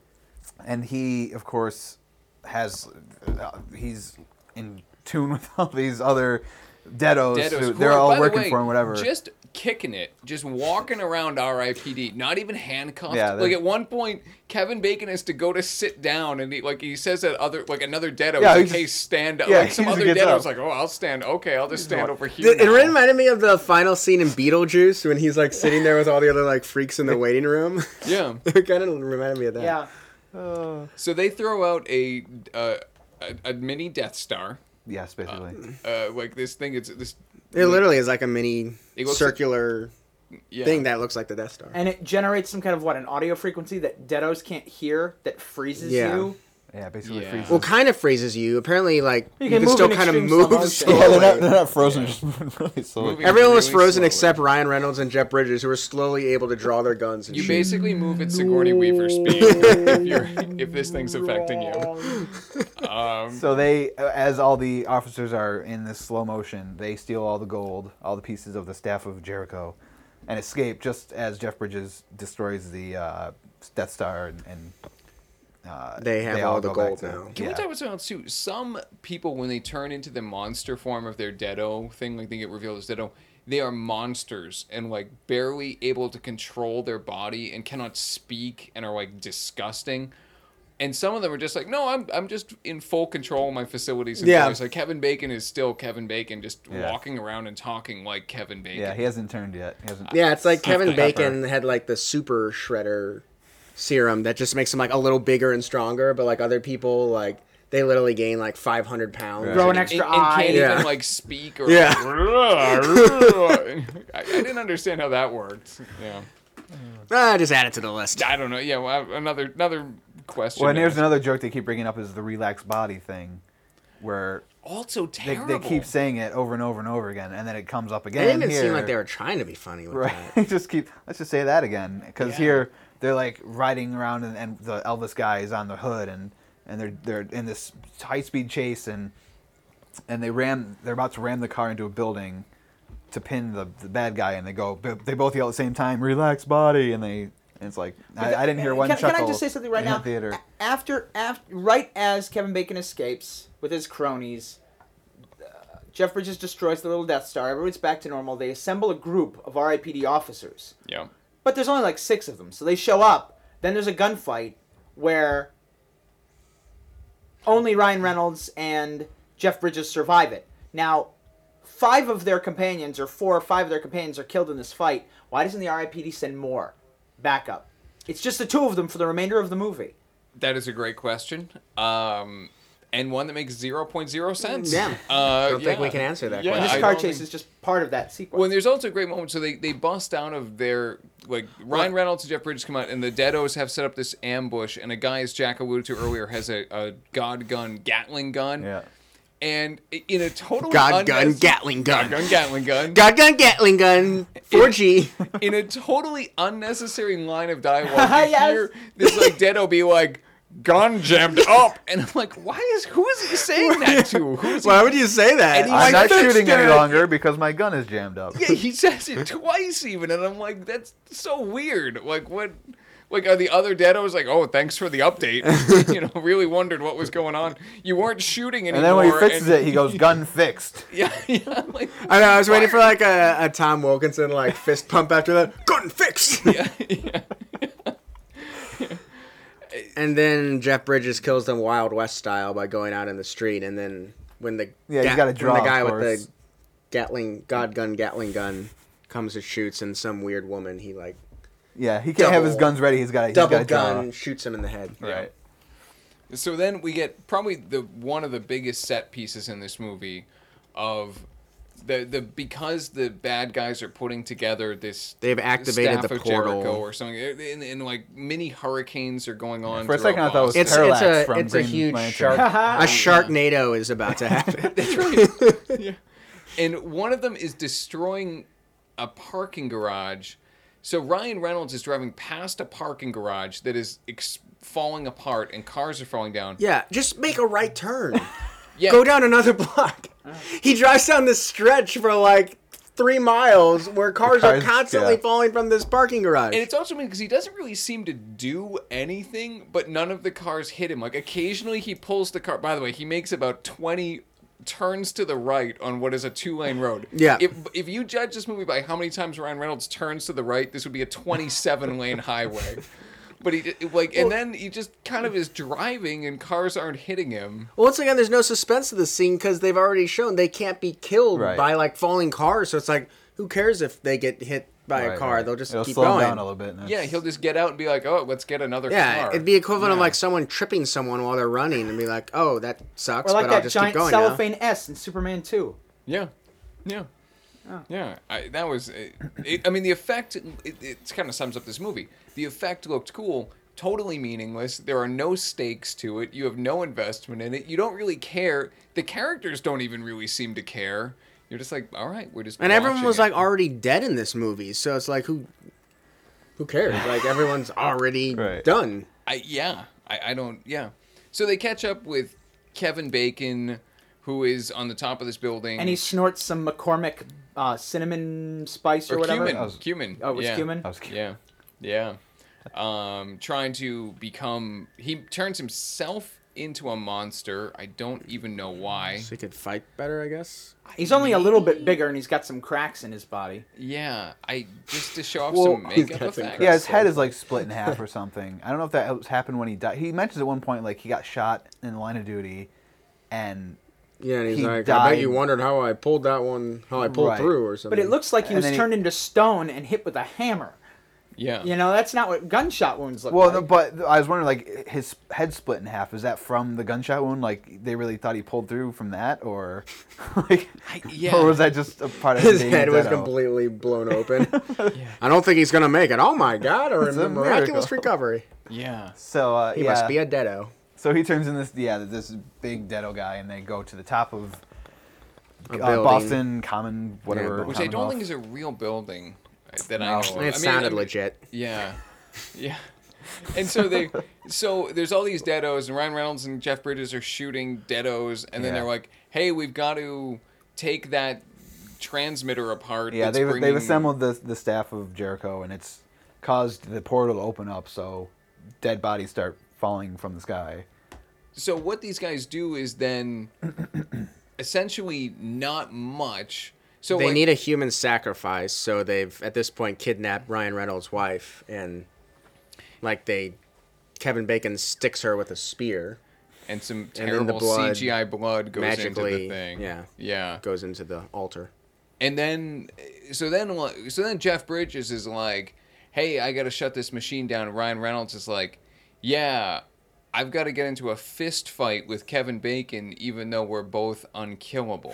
And he, of course, has he's in tune with all these other deados. Deados, who- who they're are, all by the working way, for him, whatever. Just kicking it, just walking around R.I.P.D. Not even handcuffed. Yeah, like they're- at one point, Kevin Bacon has to go to sit down, and he says that another deado. Yeah, Yeah, he like, just- hey, stand up. yeah, like some he just other gets deado's up. like, oh, I'll stand. Okay, I'll just stand over here. It now. reminded me of the final scene in Beetlejuice when he's like sitting there with all the other like freaks in the waiting room. Yeah. It kind of reminded me of that. Yeah. So they throw out a mini Death Star. Yes, basically. Like this thing. It's this. It literally is like a mini It looks circular Yeah. thing that looks like the Death Star. And it generates some kind of an audio frequency that deados can't hear that freezes Yeah. you. Yeah, basically Yeah. freezes. Well, kind of freezes you. Apparently, like you can can move still in kind of extreme slow move motion. slowly. they're not frozen, just moving really slowly. Moving Everyone was really frozen slowly. except Ryan Reynolds and Jeff Bridges, who were slowly able to draw their guns. And You shoot. basically move at Sigourney Weaver speed if this thing's affecting you. So they, as all the officers are in this slow motion, they steal all the gold, all the pieces of the Staff of Jericho, and escape just as Jeff Bridges destroys the Death Star and They have all the go back gold to- now. Can we talk about something else too? Some people, when they turn into the monster form of their deado thing, like they get revealed as deado, they are monsters and like barely able to control their body and cannot speak and are like disgusting. And some of them are just like, no, I'm just in full control of my facilities. And Yeah. voice. Like Kevin Bacon is still Kevin Bacon, just Yeah. walking around and talking like Kevin Bacon. Yeah, he hasn't turned yet. He hasn't. Yeah, it's like Kevin Pepper. Bacon had like the super shredder serum that just makes him like a little bigger and stronger, but like other people, like they literally gain like 500 pounds. Right. Grow an And, extra and eye. can't Yeah. even like speak or Yeah. I didn't understand how that worked. Yeah. Just add it to the list. I don't know. Yeah, well, another question. Well, and to here's ask. another joke they keep bringing up is the relaxed body thing, where also They terrible. keep saying it over and over and over again, and then it comes up It again. didn't even here. seem like they were trying to be funny with Right. that. Let's just say that again, because Yeah. here they're like riding around, and the Elvis guy is on the hood, and they're in this high speed chase, and they're about to ram the car into a building to pin the bad guy, and they both yell at the same time, "Relax, body," and it's like I didn't hear one chuckle. Can I just say something right in the now? theater. After, right as Kevin Bacon escapes with his cronies, Jeff Bridges destroys the little Death Star. Everyone's back to normal. They assemble a group of RIPD officers. Yeah. But there's only like 6 of them. So they show up. Then there's a gunfight where only Ryan Reynolds and Jeff Bridges survive it. Now, 5 of their companions, or 4 or 5 of their companions, are killed in this fight. Why doesn't the RIPD send more backup? It's just the 2 of them for the remainder of the movie. That is a great question. And one that makes 0.0 sense. Yeah. I don't think we can answer that question. This I car don't chase think- is just part of that sequence. Well, and there's also a great moment. So they bust out of their, like, Ryan Reynolds and Jeff Bridges come out, and the Deados have set up this ambush, and a guy, as Jack alluded to earlier, has a God gun, Gatling gun. Yeah. And in a totally God gun, unnecessary- Gatling gun. God gun, Gatling gun. God gun, Gatling gun, 4G. In a totally unnecessary line of dialogue, you Yes. hear this, like, Deado be like, gun jammed up. And I'm like, who is he saying that to? Who is he? Why would you say that? And he- I'm not Like, shooting any that's longer because my gun is jammed up. Yeah, he says it twice even, and I'm like, that's so weird. Like, what? Like, are the other Deados like, oh, thanks for the update? Really wondered what was going on. You weren't shooting anymore. And then when he fixes it, he goes, "Gun fixed." Yeah, I'm like, I know. I was waiting for like a Tom Wilkinson like fist pump after that. Gun fixed. yeah. And then Jeff Bridges kills them Wild West style by going out in the street. And then when the Yeah, you gotta draw, when the guy of with course. the Gatling gun comes and shoots, and some weird woman he like Yeah, he can't have his Double- guns ready. He's got double to draw. gun shoots him in the head. Right. So then we get probably one of the biggest set pieces in this movie of the because the bad guys are putting together this They've activated Staff the of Jericho portal. or something, and like mini hurricanes are going on. For a second, I thought it was throughout Boston. It's Parallax a from Green huge Lantern. shark. A Sharknado is about to happen. That's right. Yeah. And one of them is destroying a parking garage. So Ryan Reynolds is driving past a parking garage that is falling apart, and cars are falling down. Yeah, just make a right turn. Yeah. Go down another block. He drives down this stretch for like 3 miles where cars are cars- constantly yeah. falling from this parking garage. And it's also because he doesn't really seem to do anything, but none of the cars hit him. Like, occasionally he pulls the car. By the way, he makes about 20 turns to the right on what is a 2-lane road. Yeah. If you judge this movie by how many times Ryan Reynolds turns to the right, this would be a 27-lane highway. But and then he just kind of is driving, and cars aren't hitting him. Well, once again, there's no suspense to this scene because they've already shown they can't be killed Right. by like falling cars. So it's like, who cares if they get hit by a Right, car? right. They'll just It'll keep slow him going. down a little bit. and Yeah, it's- he'll just get out and be like, "Oh, let's get another Yeah, car." it'd be equivalent of Yeah. like someone tripping someone while they're running and be like, "Oh, that sucks," Or like but I'll that just keep giant going now. cellophane S in Superman 2. Yeah, yeah, yeah. That was. I mean, the effect. It kind of sums up this movie. The effect looked cool. Totally meaningless. There are no stakes to it. You have no investment in it. You don't really care. The characters don't even really seem to care. You're just like, all right, we're just. And everyone watching was it. like already dead in this movie, so it's like, who cares? Like everyone's already Right. done. I don't. Yeah. So they catch up with Kevin Bacon, who is on the top of this building. And he snorts some McCormick cinnamon spice or, or whatever. cumin. Oh, it was yeah. cumin? That was cute. Yeah, yeah. Trying to become. He turns himself into a monster. I don't even know why. So he could fight better, I guess. He's only a little bit bigger and he's got some cracks in his body. Yeah, just to show off Well, some makeup got some effects. Yeah, his head is like split in half or something. I don't know if that happened when he died. He mentions at one point like he got shot in the line of duty, and Yeah, and he's He like, I died. bet you wondered how I pulled that one, how I pulled Right. through or something. But it looks like he And was then he- turned into stone and hit with a hammer. Yeah. You know, that's not what gunshot wounds look well, like. but I was wondering like his head split in half. Is that from the gunshot wound? Like they really thought he pulled through from that, or like, yeah. or was that just a part of his being head was Deado? completely blown open. I don't think he's gonna make it. Oh my god! Or It's a a miraculous miracle. recovery. Yeah. So He yeah. must be a deado. So he turns in this big deado guy, and they go to the top of A building. Boston Common, whatever. Yeah, Which I don't Commonwealth. think is a real building that I No. know It of. It sounded legit. Yeah. Yeah. And so there's all these deados, and Ryan Reynolds and Jeff Bridges are shooting deados, and then Yeah. they're like, "Hey, we've got to take that transmitter apart." Yeah, that's they've bringing- assembled the staff of Jericho, and it's caused the portal to open up, so dead bodies start falling from the sky. So what these guys do is then essentially not much. So They like, need a human sacrifice, so they've at this point kidnapped Ryan Reynolds' wife, and Kevin Bacon sticks her with a spear, and some and then terrible the blood CGI blood goes into magically, the thing. yeah. Yeah. goes into the altar. And then Jeff Bridges is like, "Hey, I got to shut this machine down." And Ryan Reynolds is like, "Yeah, I've got to get into a fist fight with Kevin Bacon, even though we're both unkillable."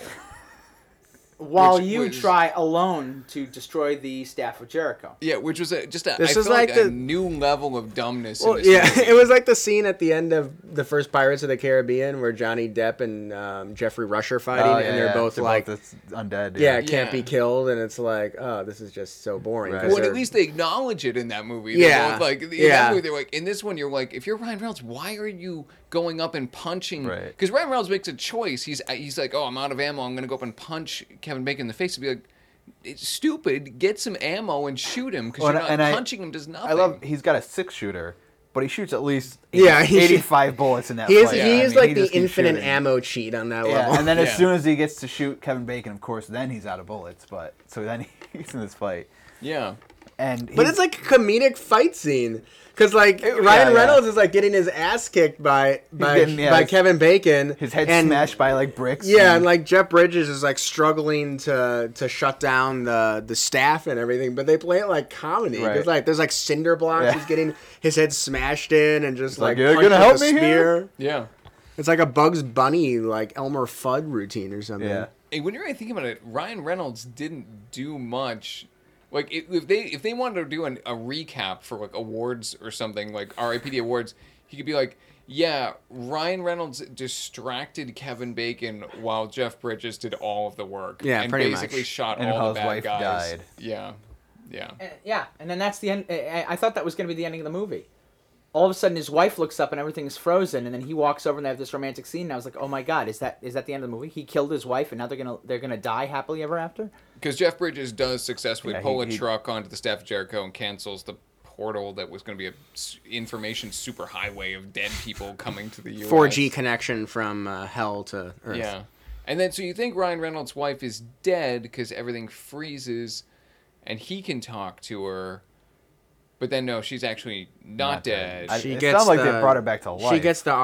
While Which you was- try alone to destroy the staff of Jericho. Yeah, which was This I is felt like a the- new level of dumbness. Well, in this yeah, movie. it was like the scene at the end of the first Pirates of the Caribbean where Johnny Depp and Jeffrey Rush are fighting, and they're both like, undead. yeah, can't be Yeah. killed, and it's like, oh, this is just so boring. Right. 'cause Well, they're- at least they acknowledge it in that movie. Yeah. They're both like, in Yeah. that movie, they're like, in this one, you're like, if you're Ryan Reynolds, why are you going up and punching? Right. Because Ryan Reynolds makes a choice. He's like, oh, I'm out of ammo. I'm gonna go up and punch Kevin Bacon in the face. To be like, it's stupid. Get some ammo and shoot him because Well, you're not and I- punching him. Does nothing. I love. He's got a 6-shooter, but he shoots at least Yeah, he 85 bullets in that he is, fight. Yeah, he I is mean, like he the just keeps infinite shooting. ammo cheat on that Yeah, level. and then as Yeah. soon as he gets to shoot Kevin Bacon, of course, then he's out of bullets. But so then he's in this fight, Yeah. and But it's like a comedic fight scene. Because, like, Ryan yeah. Reynolds is, like, getting his ass kicked by getting, Kevin Bacon. his head and, smashed by like bricks. Yeah, and, like, Jeff Bridges is, like, struggling to shut down the staff and everything. But they play it like comedy. Because, Right. like, there's, like, cinder blocks. Yeah. He's getting his head smashed in and just, like, like, "You're punched gonna with help a me here?" spear. Yeah. It's like a Bugs Bunny, like, Elmer Fudd routine or something. yeah. Hey, when you're really thinking about it, Ryan Reynolds didn't do much. Like if they wanted to do a recap for like awards or something like RIPD awards, he could be like, yeah, Ryan Reynolds distracted Kevin Bacon while Jeff Bridges did all of the work. Yeah, and pretty basically much. shot And all how the his bad wife guys. died. Yeah, yeah. Yeah, and then that's the end. I thought that was going to be the ending of the movie. All of a sudden, his wife looks up and everything is frozen, and then he walks over and they have this romantic scene. And I was like, "Oh my god, is that the end of the movie? He killed his wife, and now they're gonna die happily ever after." Because Jeff Bridges does successfully Yeah, pull a he- truck onto the staff of Jericho and cancels the portal that was going to be a information superhighway of dead people coming to the U.S. 4G connection from hell to Earth. Yeah. And then, so you think Ryan Reynolds' wife is dead because everything freezes and he can talk to her. But then, no, she's actually not dead. She It gets sounds like the, they brought her back to life. She gets the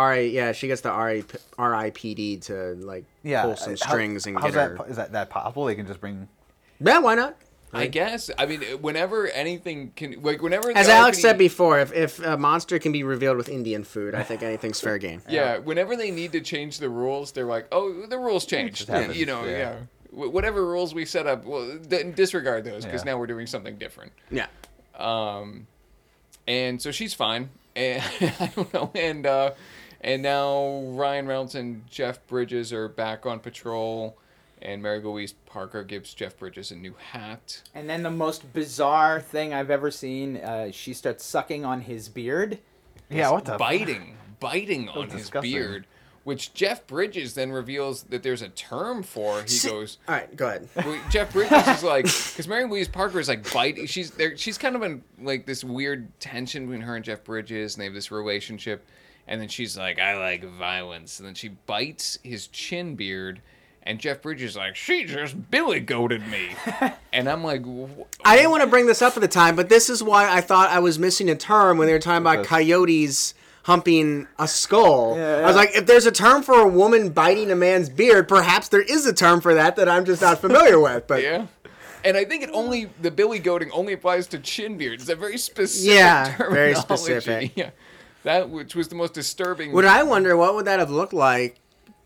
RIPD to like pull some strings and how's get her. Is that possible? They can just bring. Yeah, why not? I guess. I mean, whenever anything can... Like, whenever... As the Alex RIPD said before, if a monster can be revealed with Indian food, I think anything's fair game. Yeah, whenever they need to change the rules, they're like, oh, the rules changed. just happens, You know, yeah. yeah. Whatever rules we set up, well, disregard those because Yeah. now we're doing something different. Yeah. And so she's fine, and I don't know, and now Ryan Reynolds and Jeff Bridges are back on patrol, and Mary Louise Parker gives Jeff Bridges a new hat. And then the most bizarre thing I've ever seen, she starts sucking on his beard. Yeah, what the? biting on his disgusting. beard, which Jeff Bridges then reveals that there's a term for. He goes. All right, go ahead. Well, Jeff Bridges is like, because Mary Louise Parker is like biting. She's there. She's kind of in like this weird tension between her and Jeff Bridges, and they have this relationship. And then she's like, I like violence. And then she bites his chin beard, and Jeff Bridges is like, she just Billy goated me. And I'm like, I didn't want to bring this up at the time, but this is why I thought I was missing a term when they were talking about Because- coyotes humping a skull. Yeah, I was like, if there's a term for a woman biting a man's beard, perhaps there is a term for that I'm just not familiar with. But yeah. And I think the Billy goating only applies to chin beards. It's a very specific Yeah, very terminology. specific. Yeah. That which was the most disturbing. would I wonder what would that have looked like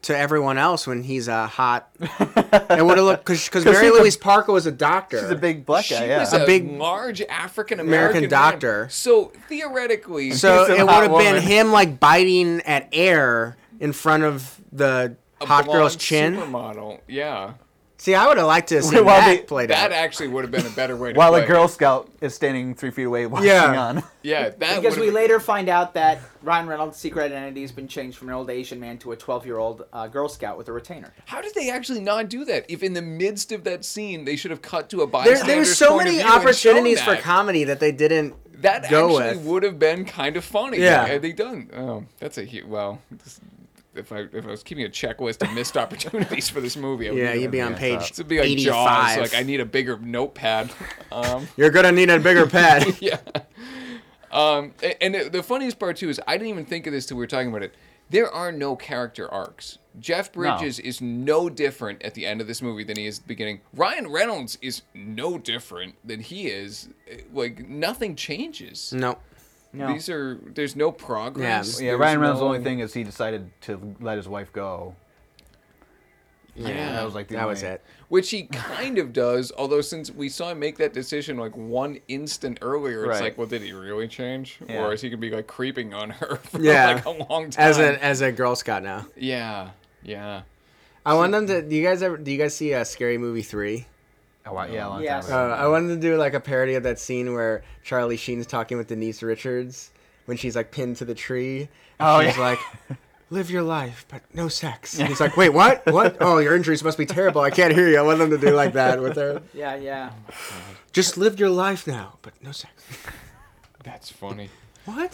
to everyone else when he's hot. It would have looked because Mary Louise Parker was a doctor. She's a big black She guy. Yeah. was A a big large African American American doctor. So theoretically, So He's a it would hot have been woman. him like biting at air in front of the a hot girl's blonde chin. supermodel. Yeah, See, I would have liked to have seen Well, that they- played that out. actually would have been a better way to While play. a Girl Scout is standing 3 feet away watching Yeah. on. Yeah, that Because would've we been- later find out that Ryan Reynolds' secret identity has been changed from an old Asian man to a 12-year-old Girl Scout with a retainer. How did they actually not do that? If in the midst of that scene they should have cut to a There bystander's was so point of many view and shown opportunities for that. comedy that they didn't That go actually with. would have been kind of funny. Yeah. Had they done. Oh, that's a huge. Well, if I was keeping a checklist of missed opportunities for this movie, I would Yeah, be you'd be on Yeah, page This would be like 85. Jaws. Like I need a bigger notepad. You're gonna need a bigger pad. Yeah. And the funniest part too is I didn't even think of this till we were talking about it. There are no character arcs. Jeff Bridges is no different at the end of this movie than he is at the beginning. Ryan Reynolds is no different than he is. Like nothing changes. No. No. There's no progress. Yeah, There's Ryan Reynolds' no- only thing is he decided to let his wife go. Yeah, That was like the That only, was it. which he kind of does. Although since we saw him make that decision like one instant earlier, it's Right. like, well, did he really change, Yeah. or is he gonna be like creeping on her for Yeah. like a long time? As a Girl Scout now. Yeah, yeah. I want them to. Do you guys see Scary Movie 3? Oh, wow, yeah, a long Yes. time ago. I wanted to do like a parody of that scene where Charlie Sheen's talking with Denise Richards when she's like pinned to the tree. Oh, She's yeah. like, "Live your life, but no sex." And he's like, "Wait, what? What? Oh, your injuries must be terrible. I can't hear you." I want them to do like that with her. Yeah, yeah. Just live your life now, but no sex. That's funny. What?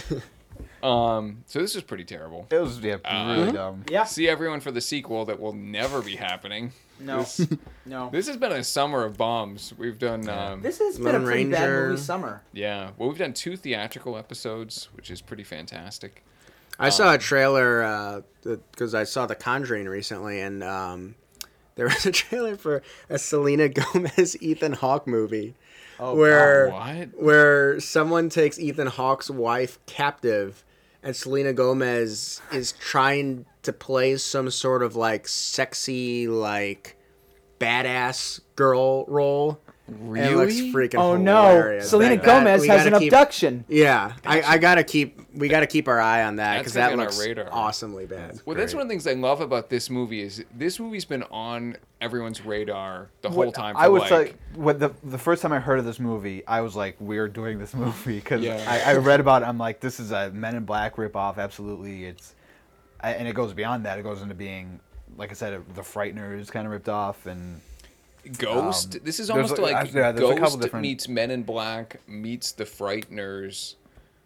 So this is pretty terrible. It was really dumb. Yeah. See everyone for the sequel that will never be happening. No. No. This has been a summer of bombs. We've done, This has been a Lone pretty bad Ranger. movie summer. yeah. Well, we've done 2 theatrical episodes, which is pretty fantastic. I saw a trailer because I saw The Conjuring recently, and there was a trailer for a Selena Gomez Ethan Hawke movie. Oh, where What? where someone takes Ethan Hawke's wife captive, and Selena Gomez is trying to play some sort of like sexy, like badass girl role. And it looks Really? freaking Oh no! hilarious. Selena That- Gomez we has gotta an keep- abduction. Yeah, we gotta keep our eye on that That's because that on our looks radar. awesomely bad. Well, that's one of the things I love about this movie is this movie's been on everyone's radar the whole time. For I was like, like, when the first time I heard of this movie, I was like, we're doing this movie because Yeah. I read about it. I'm like, this is a Men in Black ripoff. Absolutely, and it goes beyond that. It goes into being, like I said, the Frighteners kind of ripped off, and Ghost. This is there's almost like- like yeah, there's a couple Ghost different- meets Men in Black meets The Frighteners.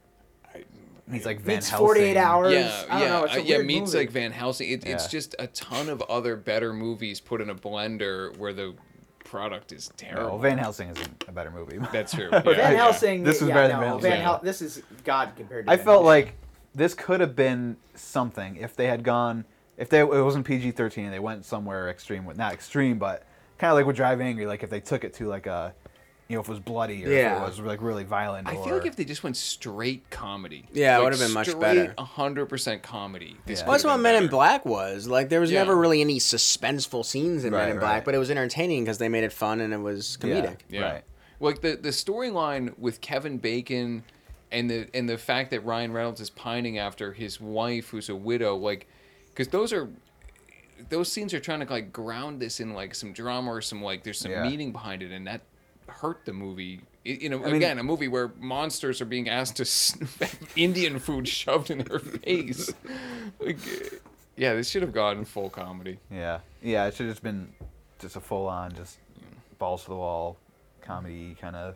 he's like Van Meets Helsing. 48 Hours. Yeah, I don't know. It's a yeah. weird Meets movie. like Van Helsing. It's Yeah. just a ton of other better movies put in a blender where the product is terrible. No, Van Helsing isn't a better movie. That's true. Van Yeah. Helsing. This was yeah, better no, than Van Helsing. This is God compared to. I Van felt Helsing. like this could have been something if they had gone. It wasn't PG-13 and they went somewhere extreme with not extreme, but kind of like with Drive Angry. Like if they took it to like a, if it was bloody or Yeah. if it was like really violent. I feel like if they just went straight comedy. Yeah, it like would have been much better. 100% comedy. This Yeah. could Well, that's have what been Men in better. Black was. Like, there was Yeah. never really any suspenseful scenes in Men Right, in Black, right. but it was entertaining because they made it fun and it was comedic. Yeah. Right. Like the storyline with Kevin Bacon and the fact that Ryan Reynolds is pining after his wife who's a widow, like, because those scenes are trying to like ground this in like some drama or some like there's some Yeah. meaning behind it, and that hurt the movie. mean- Again, a movie where monsters are being asked to have Indian food shoved in their face. Like, yeah, this should have gone full comedy. Yeah, it should have just been just a full-on, just balls to the wall, comedy kind of.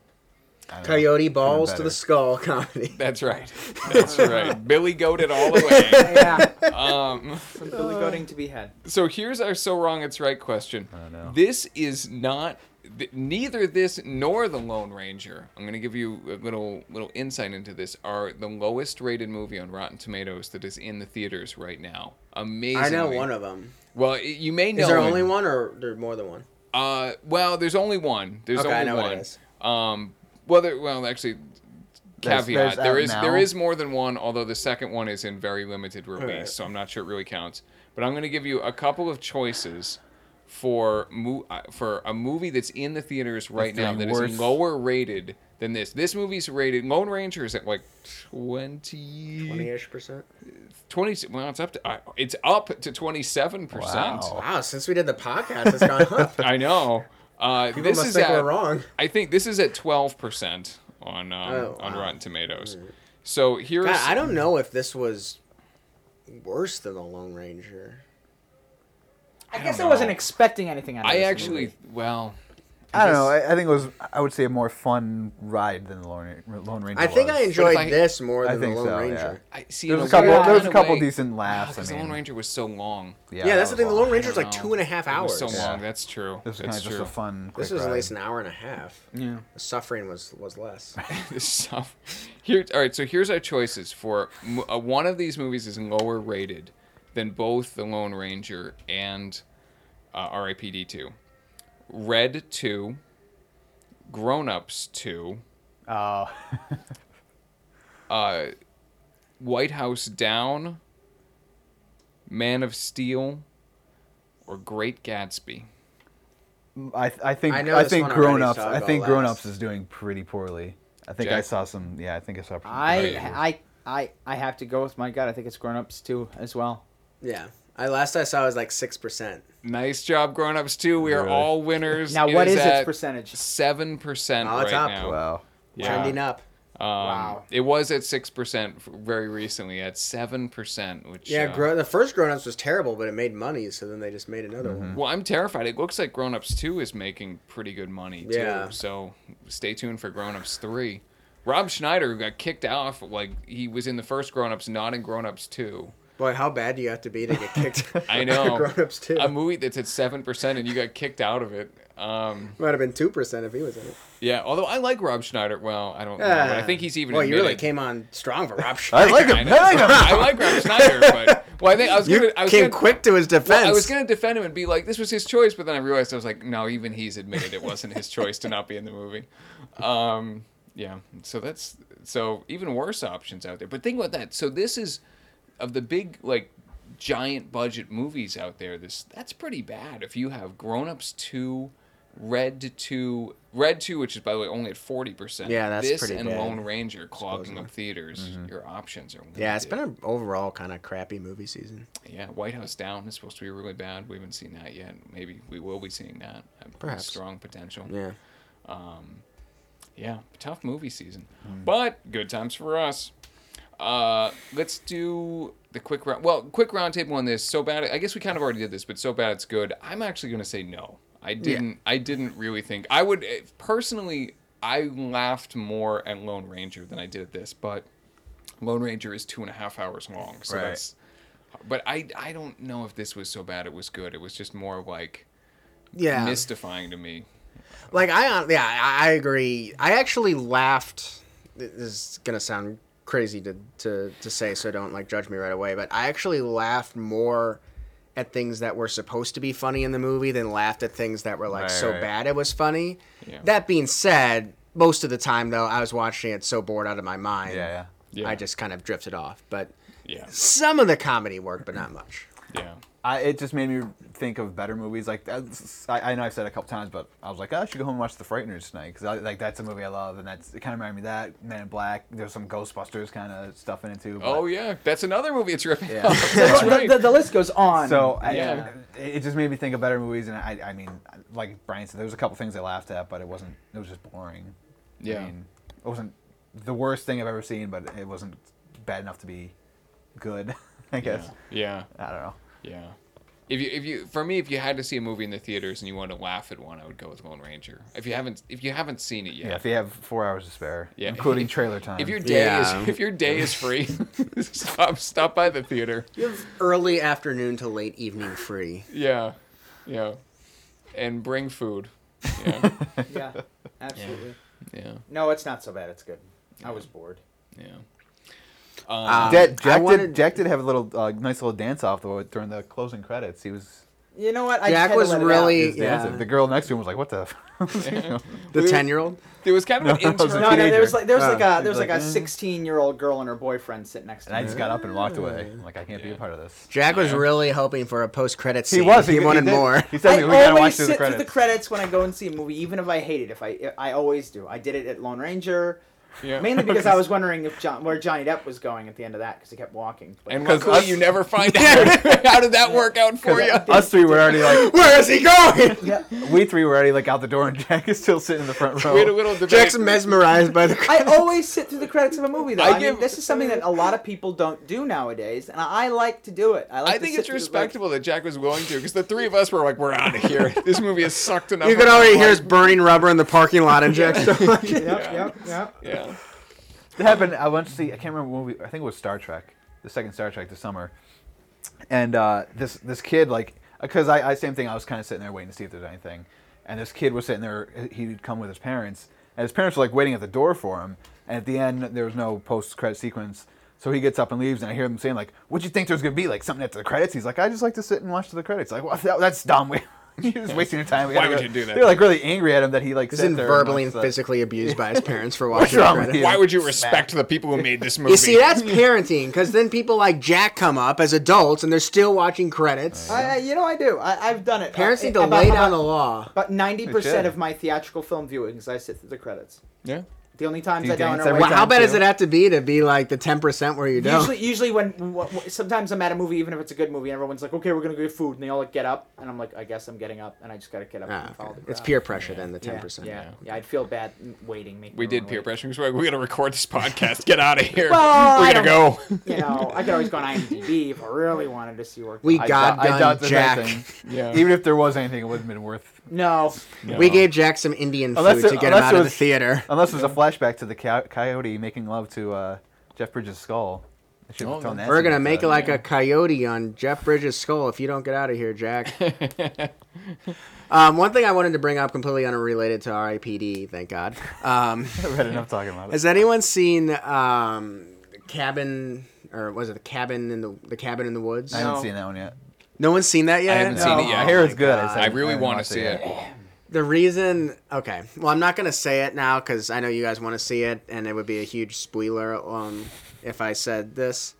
Coyote balls to better. the skull comedy. That's right. That's right. Billy Goated all the way. Yeah. From Billy Goating to be had. So here's our so wrong it's right question. I know. This is not neither this nor the Lone Ranger. I'm going to give you a little insight into this. Are the lowest rated movie on Rotten Tomatoes that is in the theaters right now. Amazing. I know one of them. Well, you may know. Is there it. only one or there more than one? Well, there's only one. There's Okay, only I know one. what it is. Actually, There's caveat. There out is now. there is more than one, although the second one is in very limited release, Right. so I'm not sure it really counts. but I'm going to give you a couple of choices for a movie that's in the theaters right now that worse. is lower rated than this. This movie's rated. Lone Ranger is at like 20-ish%. 20. Well, it's up to 27%. Wow, since we did the podcast, it's gone up. I know. People this must is think at, we're wrong. I think this is at 12% on Rotten Tomatoes. So here's. God, I don't know if this was worse than the Lone Ranger. I guess don't I wasn't know. expecting anything out of I this actually, movie. well, I don't know. I think it was. I would say a more fun ride than the Lone Ranger. I think was. I enjoyed if I- this more I than the think Lone so, Ranger. I see. There was a in couple. weird There was a kind of couple way- decent laughs. Because I the mean, Lone Ranger was so long. Yeah, that's the thing. The Lone Ranger's I like don't 2.5 It hours. was so Yeah. long. That's true. this was That's kind of just true. a fun. This quick was at ride. least an hour and a half. Yeah. The suffering was less. This stuff. All right. So here's our choices for one of these movies is lower rated than both the Lone Ranger and R.I.P.D. 2. Red 2, Grown Ups 2, Oh. White House Down, Man of Steel, or Great Gatsby. I think I know I this think one Grown already, Ups. so I'll I go think Grown last. Ups is doing pretty poorly. I think I Jack? saw some. Yeah, I think I saw. I have to go with my gut. I think it's Grown Ups too as well. Yeah. Last I saw was like 6%. Nice job, Grown Ups 2. We are Really? all winners. Now, what is its at percentage? 7% Oh, it's right up. now. Wow. Yeah. Trending up. Wow. It was at 6% very recently, at 7%, which... Yeah, the first Grown Ups was terrible, but it made money, so then they just made another one. Well, I'm terrified. It looks like Grown Ups 2 is making pretty good money, too. Yeah. So stay tuned for Grown Ups 3. Rob Schneider got kicked off, like, he was in the first Grown Ups, not in Grown Ups 2. Boy, how bad do you have to be to get kicked I know. Grown Ups too. A movie that's at 7% and you got kicked out of it. Might have been 2% if he was in it. Yeah, although I like Rob Schneider. Well, I don't know, but I think he's even Well, you really admitted- came on strong for Rob I Schneider. like him. I I know. like him. I like Rob Schneider, but I think I was You gonna came quick to his defense. Well, I was gonna defend him and be like, this was his choice, but then I realized I was like, no, even he's admitted it wasn't his choice to not be in the movie. Yeah, so even worse options out there. But think about that. So this is of the big like giant budget movies out there. That's pretty bad. If you have Grown Ups 2, Red 2, which is by the way only at 40%. Yeah, that's this pretty and bad, Lone Ranger clogging up theaters. Your options are limited. Yeah, it's been an overall kind of crappy movie season. Yeah, White House Down is supposed to be really bad. We haven't seen that yet. Maybe we will be seeing that. Perhaps. Strong potential. Yeah. Yeah, tough movie season. But good times for us. Let's do the quick round. Well, quick round table on this. So bad. I guess we kind of already did this, but so bad it's good. I'm actually going to say no. I didn't really think I would personally. I laughed more at Lone Ranger than I did at this, but Lone Ranger is 2.5 hours long, so Right. that's. But I don't know if this was so bad it was good. It was just more like Yeah. mystifying to me. Like I agree. I actually laughed. This is gonna sound crazy to say, so don't like judge me right away. But I actually laughed more at things that were supposed to be funny in the movie than laughed at things that were like so Right. bad it was funny. Yeah. That being said, most of the time though, I was watching it so bored out of my mind. Yeah. Yeah. I just kind of drifted off. But Yeah. some of the comedy worked, but not much. Yeah. It just made me think of better movies. Like I know I've said it a couple times, but I was like, I should go home and watch The Frighteners tonight because like that's a movie I love, and it kind of reminded me of that Men in Black. There's some Ghostbusters kind of stuff in it too. But, Oh yeah, that's another movie it's ripping Yeah. off. That's right. The list goes on. So Yeah. it just made me think of better movies, and I mean, like Brian said, there was a couple things I laughed at, but it was just boring. Yeah. I mean, it wasn't the worst thing I've ever seen, but it wasn't bad enough to be good. I guess. Yeah. I don't know. Yeah. If you had to see a movie in the theaters and you want to laugh at one, I would go with Lone Ranger. If you haven't seen it yet. Yeah, if you have 4 hours to spare, Yeah. including trailer time. If your day Yeah. is free, stop by the theater. You have early afternoon to late evening free. Yeah. Yeah. And bring food. Yeah. Yeah, absolutely. Yeah. No, it's not so bad. It's good. I was bored. Yeah. Jack I wanted- did have a little nice little dance off though during the closing credits. He was You know what? I Jack just had to was let it really- He was dancing. Yeah. The girl next to him was like, "What the?" The 10-year-old. There was kind of an No, that was internal. a No, there was teenager. like a like, 16-year-old girl and her boyfriend sitting next to And I me. just got up and walked away. I'm like, I can't be a part of this. Jack was Yeah. really hoping for a post-credit scene. He was. He wanted did. more. He said, I "We gotta watch always through sit the through the credits." credits when I go and see a movie, even if I hate it. I always do. I did it at Lone Ranger, Yeah. mainly because I was wondering if where Johnny Depp was going at the end of that because he kept walking. But And 'Cause luckily, us- you never find out. How did that work out for you? Us three were already like, Where is he going? yeah, we three were already like out the door, and Jack is still sitting in the front row. We had a little debate. Jack's mesmerized by the. I always sit through the credits of a movie though. I I mean, give- this is something that a lot of people don't do nowadays, and I like to do it. I like. I to think sit it's through the- respectable that Jack was willing to, because the three of us were like, "We're out of here. This movie has sucked enough." You could of already our hear his life." burning rubber in the parking lot, and Jack's still like, Yep. Yeah. It happened. I went to see. I can't remember what movie. I think it was Star Trek, the second Star Trek this summer. And this kid, like, because I same thing. I was kind of sitting there waiting to see if there's anything, and this kid was sitting there. He'd come with his parents, and his parents were like waiting at the door for him. And at the end, there was no post-credit sequence, so he gets up and leaves. And I hear him saying like, "What'd you think there was gonna be? Like something after the credits?" He's like, "I just like to sit and watch the credits." Like, well, that's dumb. You're just wasting your time. We Why gotta would go." you do that? They're like really angry at him that he like He's sat been there verbally and watched the- physically abused by his parents for What's watching wrong the with credits. you? Why would you respect the people who made this movie? You see, that's parenting, because then people like Jack come up as adults and they're still watching credits. I do. I've done it. Parents need to About- lay down about- the law. About 90% should. of my theatrical film viewings, I sit through the credits. Yeah. The only times Do you I don't dance are every when Well, how time bad does too. it have to be like the 10% where you don't? Usually when sometimes I'm at a movie, even if it's a good movie, and everyone's like, "Okay, we're gonna go get food," and they all like get up, and I'm like, "I guess I'm getting up," and I just gotta get up Ah, and follow okay. the It's crowd. peer pressure then, the Yeah, 10%. Yeah, I'd feel bad waiting. making We did everyone peer wait. pressure because we're like, we got to record this podcast. Get out of here. Well, we're I gonna don't go. You know, I could always go on IMDb if I really wanted to see work. We I God doubt done there's Jack. anything. Yeah. Even if there was anything, it wouldn't have been worth. No. We gave Jack some Indian Unless food it- to get him unless out it of the was- theater. Unless there's a flashback to the coyote making love to Jeff Bridges' skull. They should have Oh, thrown that We're scene gonna make it inside. like a coyote on Jeff Bridges' skull if you don't get out of here, Jack. One thing I wanted to bring up, completely unrelated to R.I.P.D. Thank God. I've had enough talking about it. Has anyone seen Cabin, or was it the Cabin in the Woods? I haven't No. seen that one yet. No one's seen that yet. I haven't seen it yet. I hear Oh it's my good. God. said I really haven't want to watched see it. yet. The reason, okay, well, I'm not gonna say it now because I know you guys want to see it, and it would be a huge spoiler if I said this.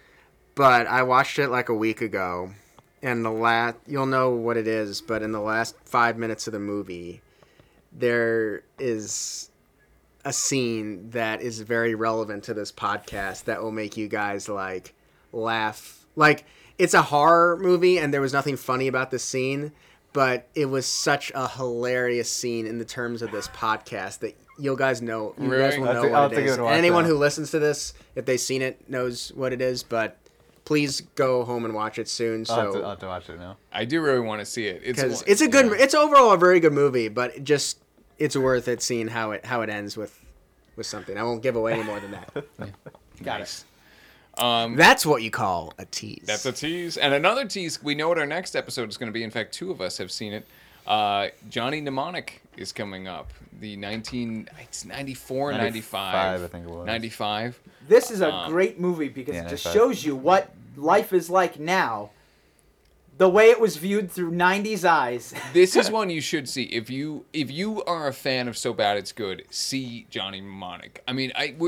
But I watched it like a week ago, and you'll know what it is. But in the last 5 minutes of the movie, there is a scene that is very relevant to this podcast that will make you guys like laugh. Like, it's a horror movie, and there was nothing funny about this scene. But it was such a hilarious scene in the terms of this podcast that you guys know. You guys Really? will I'll know have to- I'll what have it to give is. it a And watch anyone now. who listens to this, if they've seen it, knows what it is. But please go home and watch it soon. I'll So have to watch it now. I do really want to see it. because it's a good, yeah. it's overall a very good movie. But it's worth it seeing how it ends with something. I won't give away any more than that. Nice. That's what you call a tease. That's a tease. And another tease, we know what our next episode is going to be. In fact, two of us have seen it. Johnny Mnemonic is coming up. It's 94, 95. I think it was. 95. This is a great movie because Yeah, it just 95. shows you what life is like now. The way it was viewed through 90s eyes. This is one you should see. If you are a fan of So Bad It's Good, see Johnny Mnemonic. I mean,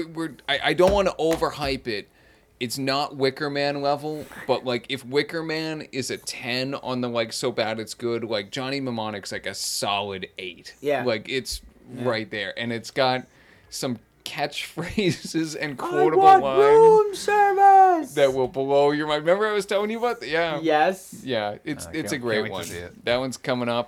I don't want to overhype it. It's not Wicker Man level, but like if Wicker Man is a 10 on the like So Bad It's Good, like Johnny Mnemonic's like a solid 8. Yeah. Like it's right there, and it's got some catchphrases and quotable I want lines room service. that will blow your mind. Remember I was telling you about that? Yeah. Yes. Yeah, it's can't- a can't great wait to one. see it. That one's coming up.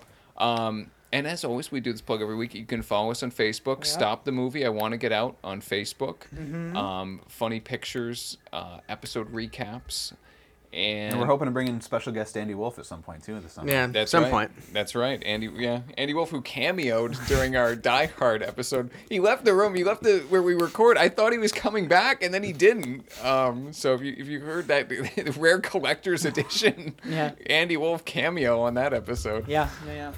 And as always, we do this plug every week. You can follow us on Facebook. Stop the Movie. I Want to Get Out on Facebook. Funny pictures, episode recaps, And we're hoping to bring in special guest Andy Wolf at some point too this summer. yeah, at That's some right. point. That's right. Andy Wolf, who cameoed during our Die Hard episode. He left the room. He left where we record. I thought he was coming back, and then he didn't. So if you heard that the rare collector's edition, Yeah. Andy Wolf cameo on that episode. Yeah.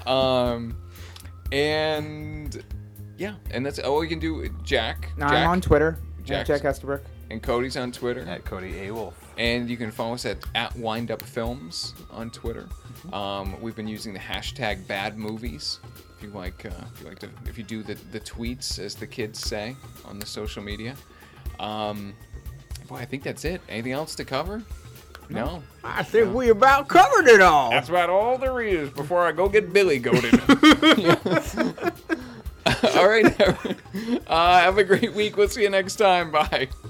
And that's all you can do. Jack. Now I'm on Twitter. Jack- Jack Estabrook. And Cody's on Twitter. At Cody A. Wolf. And you can follow us at WindUpFilms on Twitter. We've been using the hashtag #BadMovies. If you do the tweets, as the kids say, on the social media. Boy, I think that's it. Anything else to cover? No. I think we about covered it all. That's about all there is before I go get Billy goated. All right. Have a great week. We'll see you next time. Bye.